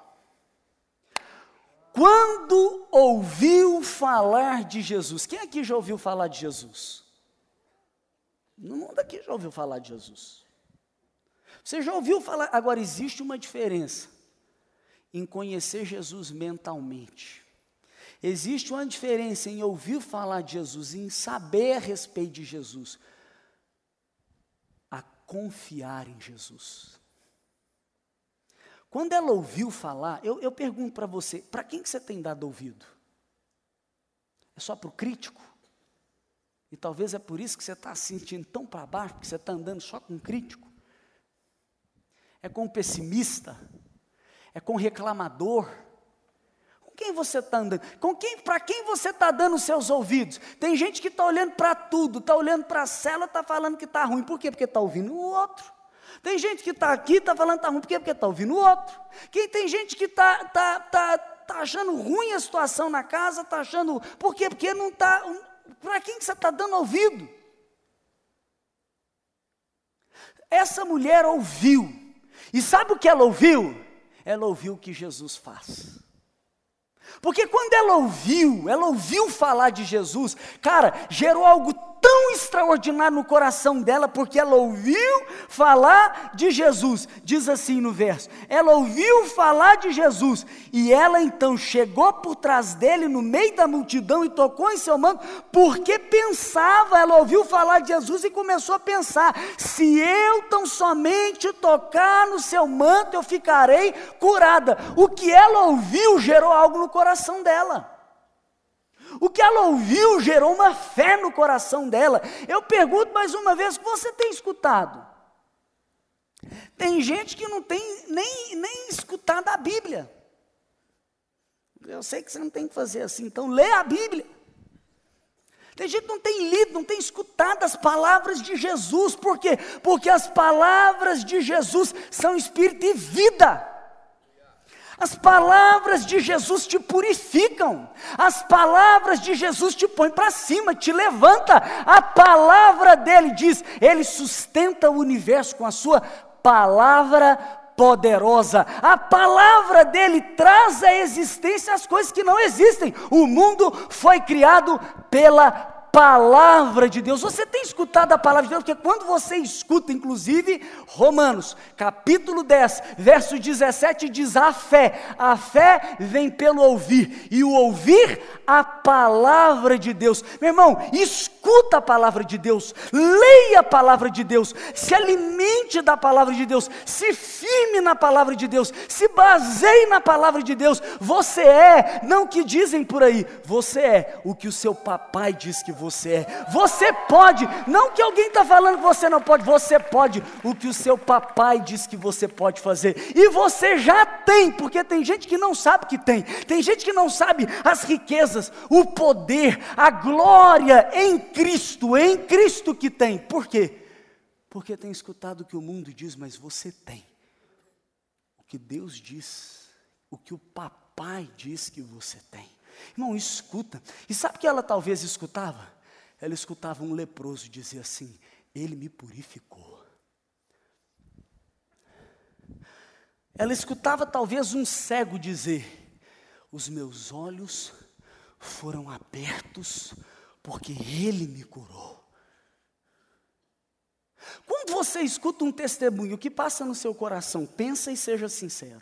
Quando ouviu falar de Jesus. Quem aqui já ouviu falar de Jesus? No mundo aqui já ouviu falar de Jesus. Você já ouviu falar? Agora, existe uma diferença em conhecer Jesus mentalmente. Existe uma diferença em ouvir falar de Jesus, em saber a respeito de Jesus, a confiar em Jesus. Quando ela ouviu falar, eu pergunto para você, para quem que você tem dado ouvido? É só para o crítico? E talvez é por isso que você está se sentindo tão para baixo, porque você está andando só com o crítico? É com o pessimista? É com o reclamador? Com quem você está andando? Para quem você está dando os seus ouvidos? Tem gente que está olhando para tudo, está olhando para a célula, está falando que está ruim. Por quê? Porque está ouvindo o outro. Tem gente que está aqui, está falando que está ruim. Por quê? Porque está ouvindo o outro. Tem gente que está achando ruim a situação na casa, está achando... Por quê? Porque não está... Para quem que você está dando ouvido? Essa mulher ouviu. E sabe o que ela ouviu? Ela ouviu o que Jesus faz. Porque quando ela ouviu falar de Jesus, cara, gerou algo tão extraordinário no coração dela, porque ela ouviu falar de Jesus. Diz assim no verso, ela ouviu falar de Jesus, e ela então chegou por trás dele, no meio da multidão, e tocou em seu manto, porque pensava, ela ouviu falar de Jesus e começou a pensar, se eu tão somente tocar no seu manto, eu ficarei curada. O que ela ouviu gerou algo no coração dela. O que ela ouviu gerou uma fé no coração dela. Eu pergunto mais uma vez, o que você tem escutado? Tem gente que não tem nem escutado a Bíblia. Eu sei que você não tem que fazer assim, então lê a Bíblia. Tem gente que não tem lido, não tem escutado as palavras de Jesus. Por quê? Porque as palavras de Jesus são espírito e vida. As palavras de Jesus te purificam, as palavras de Jesus te põem para cima, te levanta. A palavra dele diz, ele sustenta o universo com a sua palavra poderosa. A palavra dele traz à existência as coisas que não existem. O mundo foi criado pela palavra de Deus. Você tem escutado a palavra de Deus? Porque quando você escuta, inclusive, Romanos, capítulo 10, verso 17, diz a fé vem pelo ouvir, e o ouvir a palavra de Deus. Meu irmão, escuta a palavra de Deus, leia a palavra de Deus, se alimente da palavra de Deus, se firme na palavra de Deus, se baseie na palavra de Deus. Você é, não o que dizem por aí, você é o que o seu papai diz que você é. Você pode, não que alguém está falando que você não pode, você pode o que o seu papai diz que você pode fazer, e você já tem, porque tem gente que não sabe que tem gente que não sabe as riquezas, o poder, a glória em Cristo que tem. Por quê? Porque tem escutado o que o mundo diz, mas você tem o que Deus diz, o que o papai diz que você tem. Irmão, escuta. E sabe o que ela talvez escutava? Ela escutava um leproso dizer assim, ele me purificou. Ela escutava talvez um cego dizer, os meus olhos foram abertos porque ele me curou. Quando você escuta um testemunho, o que passa no seu coração? Pensa e seja sincero.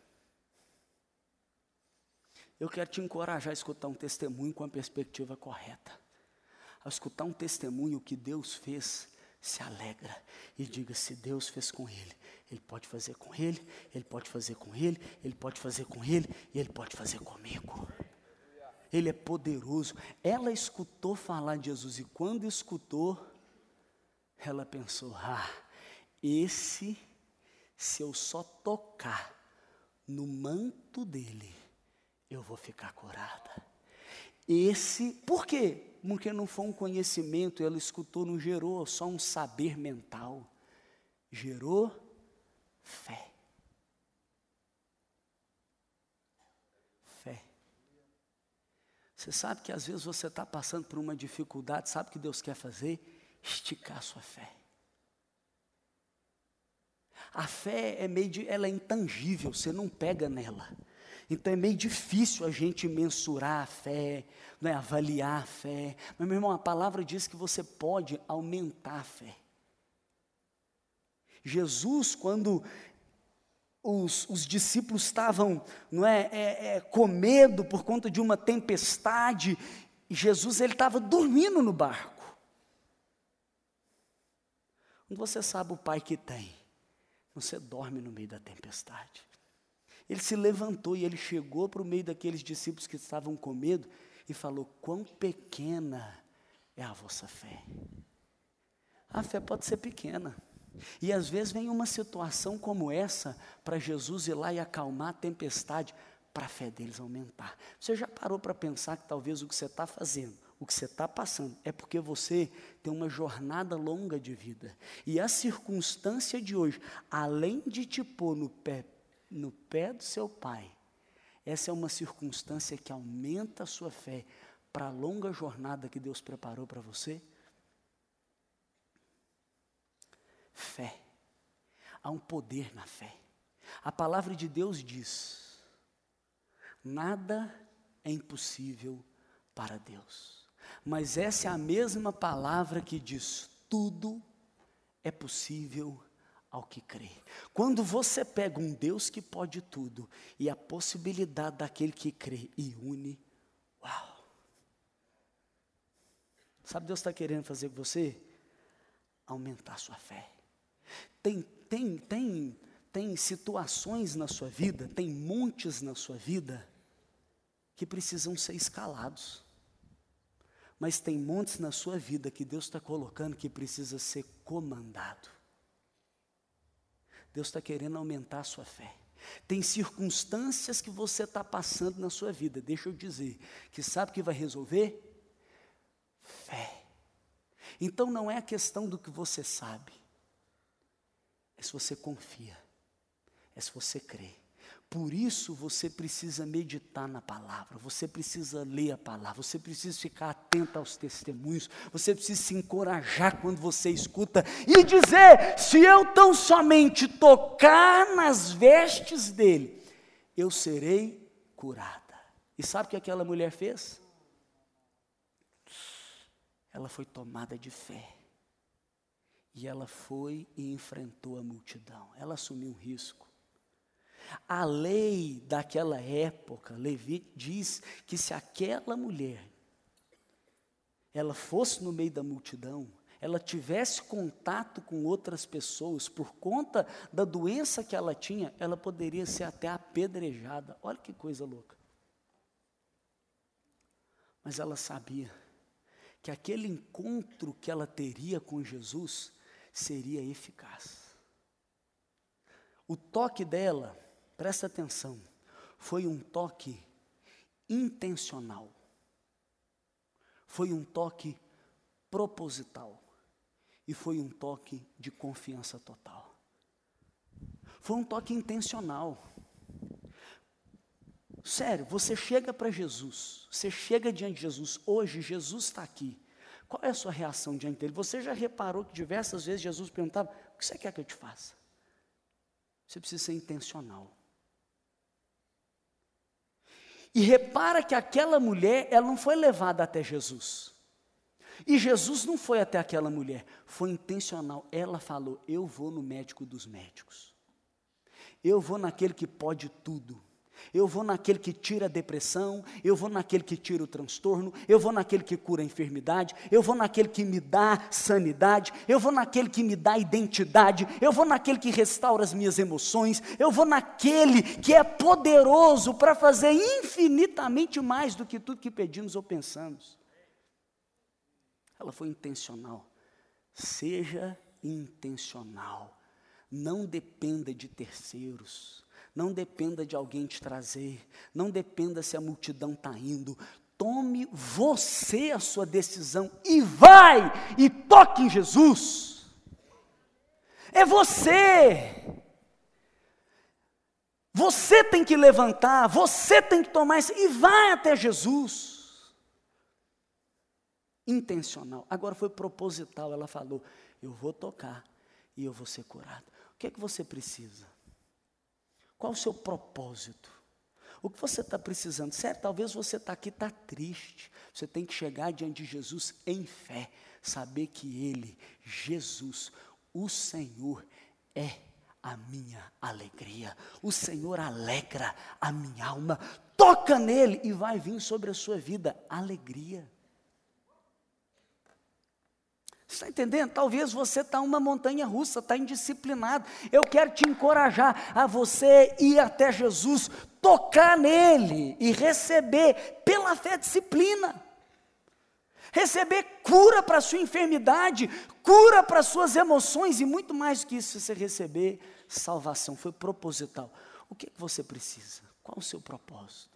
Eu quero te encorajar a escutar um testemunho com a perspectiva correta. Ao escutar um testemunho, o que Deus fez, se alegra e diga, se Deus fez com ele, ele pode fazer com ele, ele pode fazer com ele, ele pode fazer com ele, e ele pode fazer comigo. Ele é poderoso. Ela escutou falar de Jesus, e quando escutou, ela pensou, se eu só tocar no manto dele, eu vou ficar curada. Por quê? Porque não foi um conhecimento, ela escutou, não gerou só um saber mental, gerou fé. Fé. Você sabe que às vezes você está passando por uma dificuldade, sabe o que Deus quer fazer? Esticar a sua fé. A fé ela é intangível, você não pega nela. Então é meio difícil a gente mensurar a fé, né, avaliar a fé. Mas, meu irmão, a palavra diz que você pode aumentar a fé. Jesus, quando os discípulos estavam com medo por conta de uma tempestade, Jesus ele estava dormindo no barco. Quando você sabe o pai que tem, você dorme no meio da tempestade. Ele se levantou e ele chegou para o meio daqueles discípulos que estavam com medo e falou: quão pequena é a vossa fé. A fé pode ser pequena. E às vezes vem uma situação como essa para Jesus ir lá e acalmar a tempestade, para a fé deles aumentar. Você já parou para pensar que talvez o que você está fazendo, o que você está passando, é porque você tem uma jornada longa de vida. E a circunstância de hoje, além de te pôr no pé do seu pai, essa é uma circunstância que aumenta a sua fé para a longa jornada que Deus preparou para você? Fé. Há um poder na fé. A palavra de Deus diz: nada é impossível para Deus. Mas essa é a mesma palavra que diz: tudo é possível ao que crê. Quando você pega um Deus que pode tudo e a possibilidade daquele que crê e une, uau! Sabe, Deus está querendo fazer com você? Aumentar a sua fé. Tem situações na sua vida, tem montes na sua vida que precisam ser escalados. Mas tem montes na sua vida que Deus está colocando que precisa ser comandado. Deus está querendo aumentar a sua fé. Tem circunstâncias que você está passando na sua vida, deixa eu dizer, que sabe o que vai resolver? Fé. Então não é a questão do que você sabe, é se você confia, é se você crê. Por isso você precisa meditar na palavra, você precisa ler a palavra, você precisa ficar atento aos testemunhos, você precisa se encorajar quando você escuta e dizer: se eu tão somente tocar nas vestes dele, eu serei curada. E sabe o que aquela mulher fez? Ela foi tomada de fé. E ela foi e enfrentou a multidão. Ela assumiu um risco. A lei daquela época, Levítico, diz que se aquela mulher, ela fosse no meio da multidão, ela tivesse contato com outras pessoas, por conta da doença que ela tinha, ela poderia ser até apedrejada. Olha que coisa louca. Mas ela sabia que aquele encontro que ela teria com Jesus seria eficaz. O toque dela, presta atenção, foi um toque intencional. Foi um toque proposital. E foi um toque de confiança total. Foi um toque intencional. Sério, você chega para Jesus, você chega diante de Jesus, hoje Jesus está aqui. Qual é a sua reação diante dele? Você já reparou que diversas vezes Jesus perguntava: o que você quer que eu te faça? Você precisa ser intencional. E repara que aquela mulher, ela não foi levada até Jesus. E Jesus não foi até aquela mulher, foi intencional. Ela falou: eu vou no médico dos médicos. Eu vou naquele que pode tudo. Eu vou naquele que tira a depressão, eu vou naquele que tira o transtorno, eu vou naquele que cura a enfermidade, eu vou naquele que me dá sanidade, eu vou naquele que me dá identidade, eu vou naquele que restaura as minhas emoções, eu vou naquele que é poderoso para fazer infinitamente mais do que tudo que pedimos ou pensamos. Ela foi intencional. Seja intencional. Não dependa de terceiros. Não dependa de alguém te trazer, não dependa se a multidão está indo. Tome você a sua decisão e vai e toque em Jesus. É você. Você tem que levantar, você tem que tomar isso e vai até Jesus. Intencional. Agora foi proposital, ela falou: eu vou tocar e eu vou ser curado. O que é que você precisa? Qual o seu propósito? O que você está precisando? Sério, talvez você está aqui, está triste. Você tem que chegar diante de Jesus em fé. Saber que Ele, Jesus, o Senhor, é a minha alegria. O Senhor alegra a minha alma. Toca nele e vai vir sobre a sua vida alegria. Você está entendendo? Talvez você está uma montanha russa, está indisciplinado. Eu quero te encorajar a você ir até Jesus, tocar nele e receber pela fé disciplina. Receber cura para a sua enfermidade, cura para as suas emoções e muito mais do que isso, você receber salvação. Foi proposital. O que você precisa? Qual o seu propósito?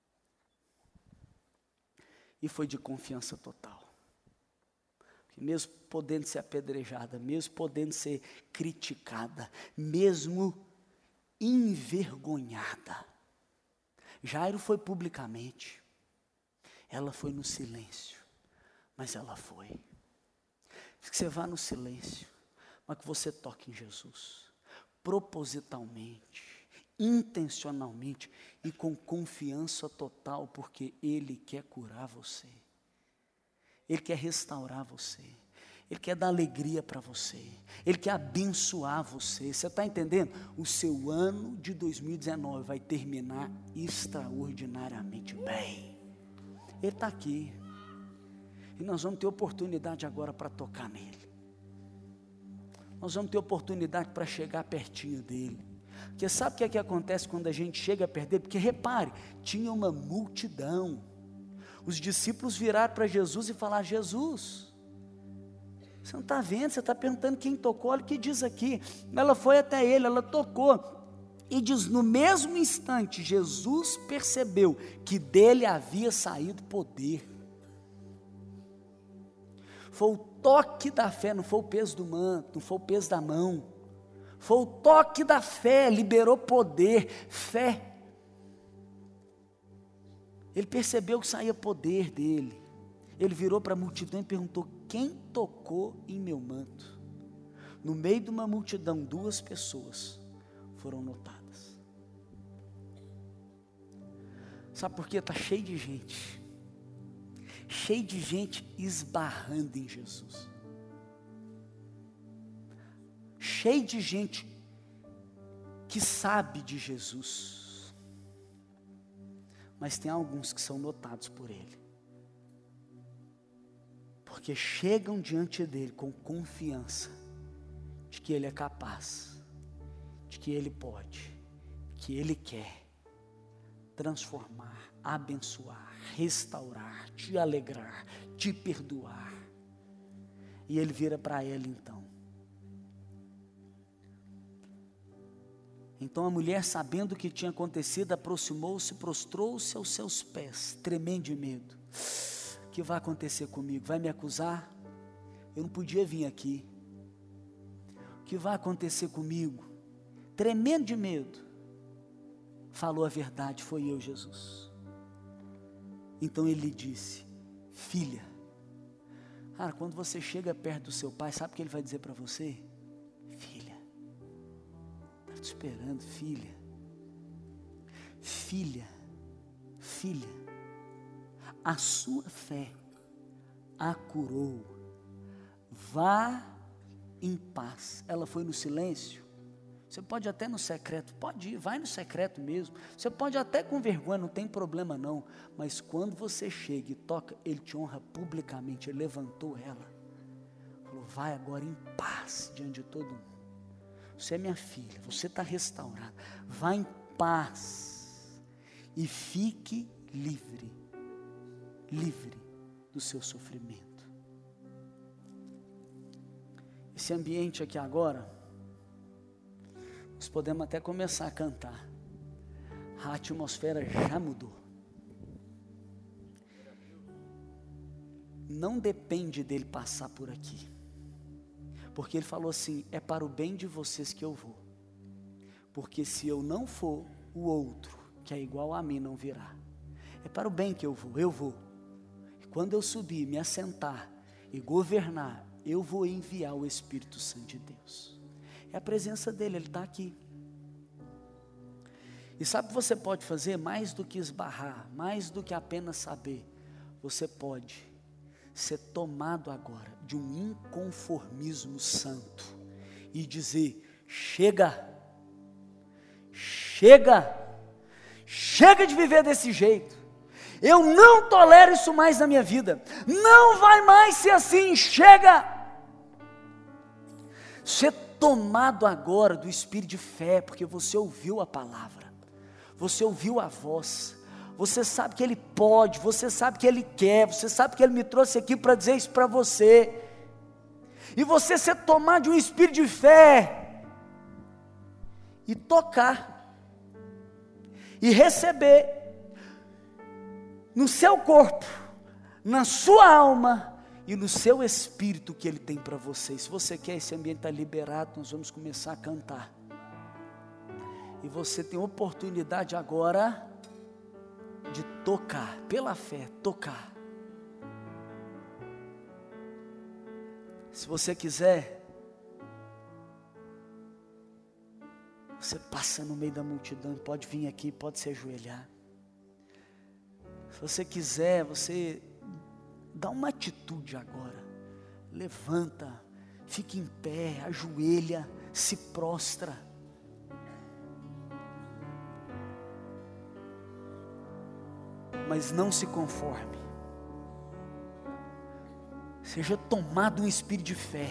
E foi de confiança total. Mesmo podendo ser apedrejada, mesmo podendo ser criticada, mesmo envergonhada. Jairo foi publicamente, ela foi no silêncio, mas ela foi. Que você vá no silêncio, mas que você toque em Jesus, propositalmente, intencionalmente e com confiança total, porque Ele quer curar você. Ele quer restaurar você. Ele quer dar alegria para você. Ele quer abençoar você. Você está entendendo? O seu ano de 2019 vai terminar extraordinariamente bem. Ele está aqui. E nós vamos ter oportunidade agora para tocar nele. Nós vamos ter oportunidade para chegar pertinho dele. Porque sabe o que acontece quando a gente chega perto dele? Porque repare, tinha uma multidão. Os discípulos viraram para Jesus e falaram: Jesus, você não está vendo, você está perguntando quem tocou, olha o que diz aqui. Ela foi até ele, ela tocou, e diz, no mesmo instante, Jesus percebeu que dele havia saído poder. Foi o toque da fé, não foi o peso do manto, não foi o peso da mão, foi o toque da fé, liberou poder, fé. Ele percebeu que saía poder dele. Ele virou para a multidão e perguntou: quem tocou em meu manto? No meio de uma multidão, 2 pessoas foram notadas. Sabe por quê? Está cheio de gente. Cheio de gente esbarrando em Jesus. Cheio de gente que sabe de Jesus. Mas tem alguns que são notados por ele. Porque chegam diante dele com confiança de que ele é capaz, de que ele pode, que ele quer transformar, abençoar, restaurar, te alegrar, te perdoar. E ele vira para ela então. Então a mulher, sabendo o que tinha acontecido, aproximou-se, prostrou-se aos seus pés, tremendo de medo. O que vai acontecer comigo? Vai me acusar? Eu não podia vir aqui. O que vai acontecer comigo? Tremendo de medo. Falou a verdade, foi eu, Jesus. Então ele lhe disse: filha. Cara, quando você chega perto do seu pai, sabe o que ele vai dizer para você? Esperando, filha, filha, a sua fé a curou, vá em paz. Ela foi no silêncio. Você pode até no secreto, pode ir, vai no secreto mesmo. Você pode até com vergonha, não tem problema não. Mas quando você chega e toca, ele te honra publicamente. Ele levantou ela, falou: vai agora em paz diante de todo mundo. Você é minha filha, você está restaurada. Vá em paz e fique livre do seu sofrimento. Esse ambiente aqui agora, nós podemos até começar a cantar. A atmosfera já mudou. Não depende dele passar por aqui. Porque ele falou assim: é para o bem de vocês que eu vou. Porque se eu não for, o outro, que é igual a mim, não virá. É para o bem que eu vou. E quando eu subir, me assentar e governar, eu vou enviar o Espírito Santo de Deus. É a presença dele, ele está aqui. E sabe o que você pode fazer? Mais do que esbarrar, mais do que apenas saber, você pode ser tomado agora de um inconformismo santo e dizer: chega de viver desse jeito, eu não tolero isso mais na minha vida, não vai mais ser assim, chega. ser tomado agora do espírito de fé, porque você ouviu a palavra, você ouviu a voz, você sabe que Ele pode, você sabe que Ele quer, você sabe que Ele me trouxe aqui para dizer isso para você, e você ser tomado de um espírito de fé, e tocar, e receber, no seu corpo, na sua alma, e no seu espírito que Ele tem para você. Se você quer, esse ambiente está liberado, nós vamos começar a cantar, e você tem oportunidade agora, de tocar, pela fé, tocar. Se você quiser, você passa no meio da multidão, pode vir aqui, pode se ajoelhar. Se você quiser, você dá uma atitude agora, levanta, fica em pé, ajoelha, se prostra. Mas não se conforme, seja tomado um espírito de fé,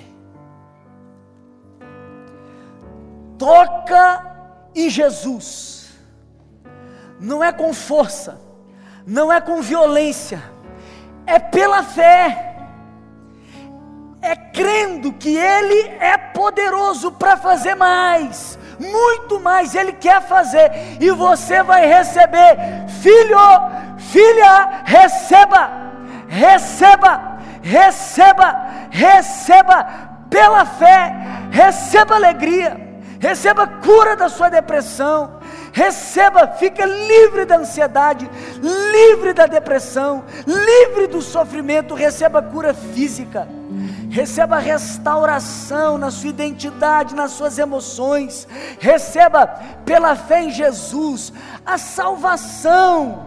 toca em Jesus, não é com força, não é com violência, é pela fé, é crendo que Ele é poderoso para fazer mais, muito mais Ele quer fazer, e você vai receber. Filho, filha, receba, receba, receba, receba, pela fé, receba alegria, receba cura da sua depressão, receba, fica livre da ansiedade, livre da depressão, livre do sofrimento, receba cura física, receba restauração na sua identidade, nas suas emoções, receba pela fé em Jesus, a salvação,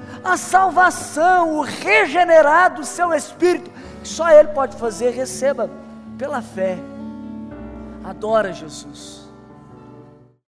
o regenerado seu espírito, que só Ele pode fazer. Receba pela fé, adora Jesus.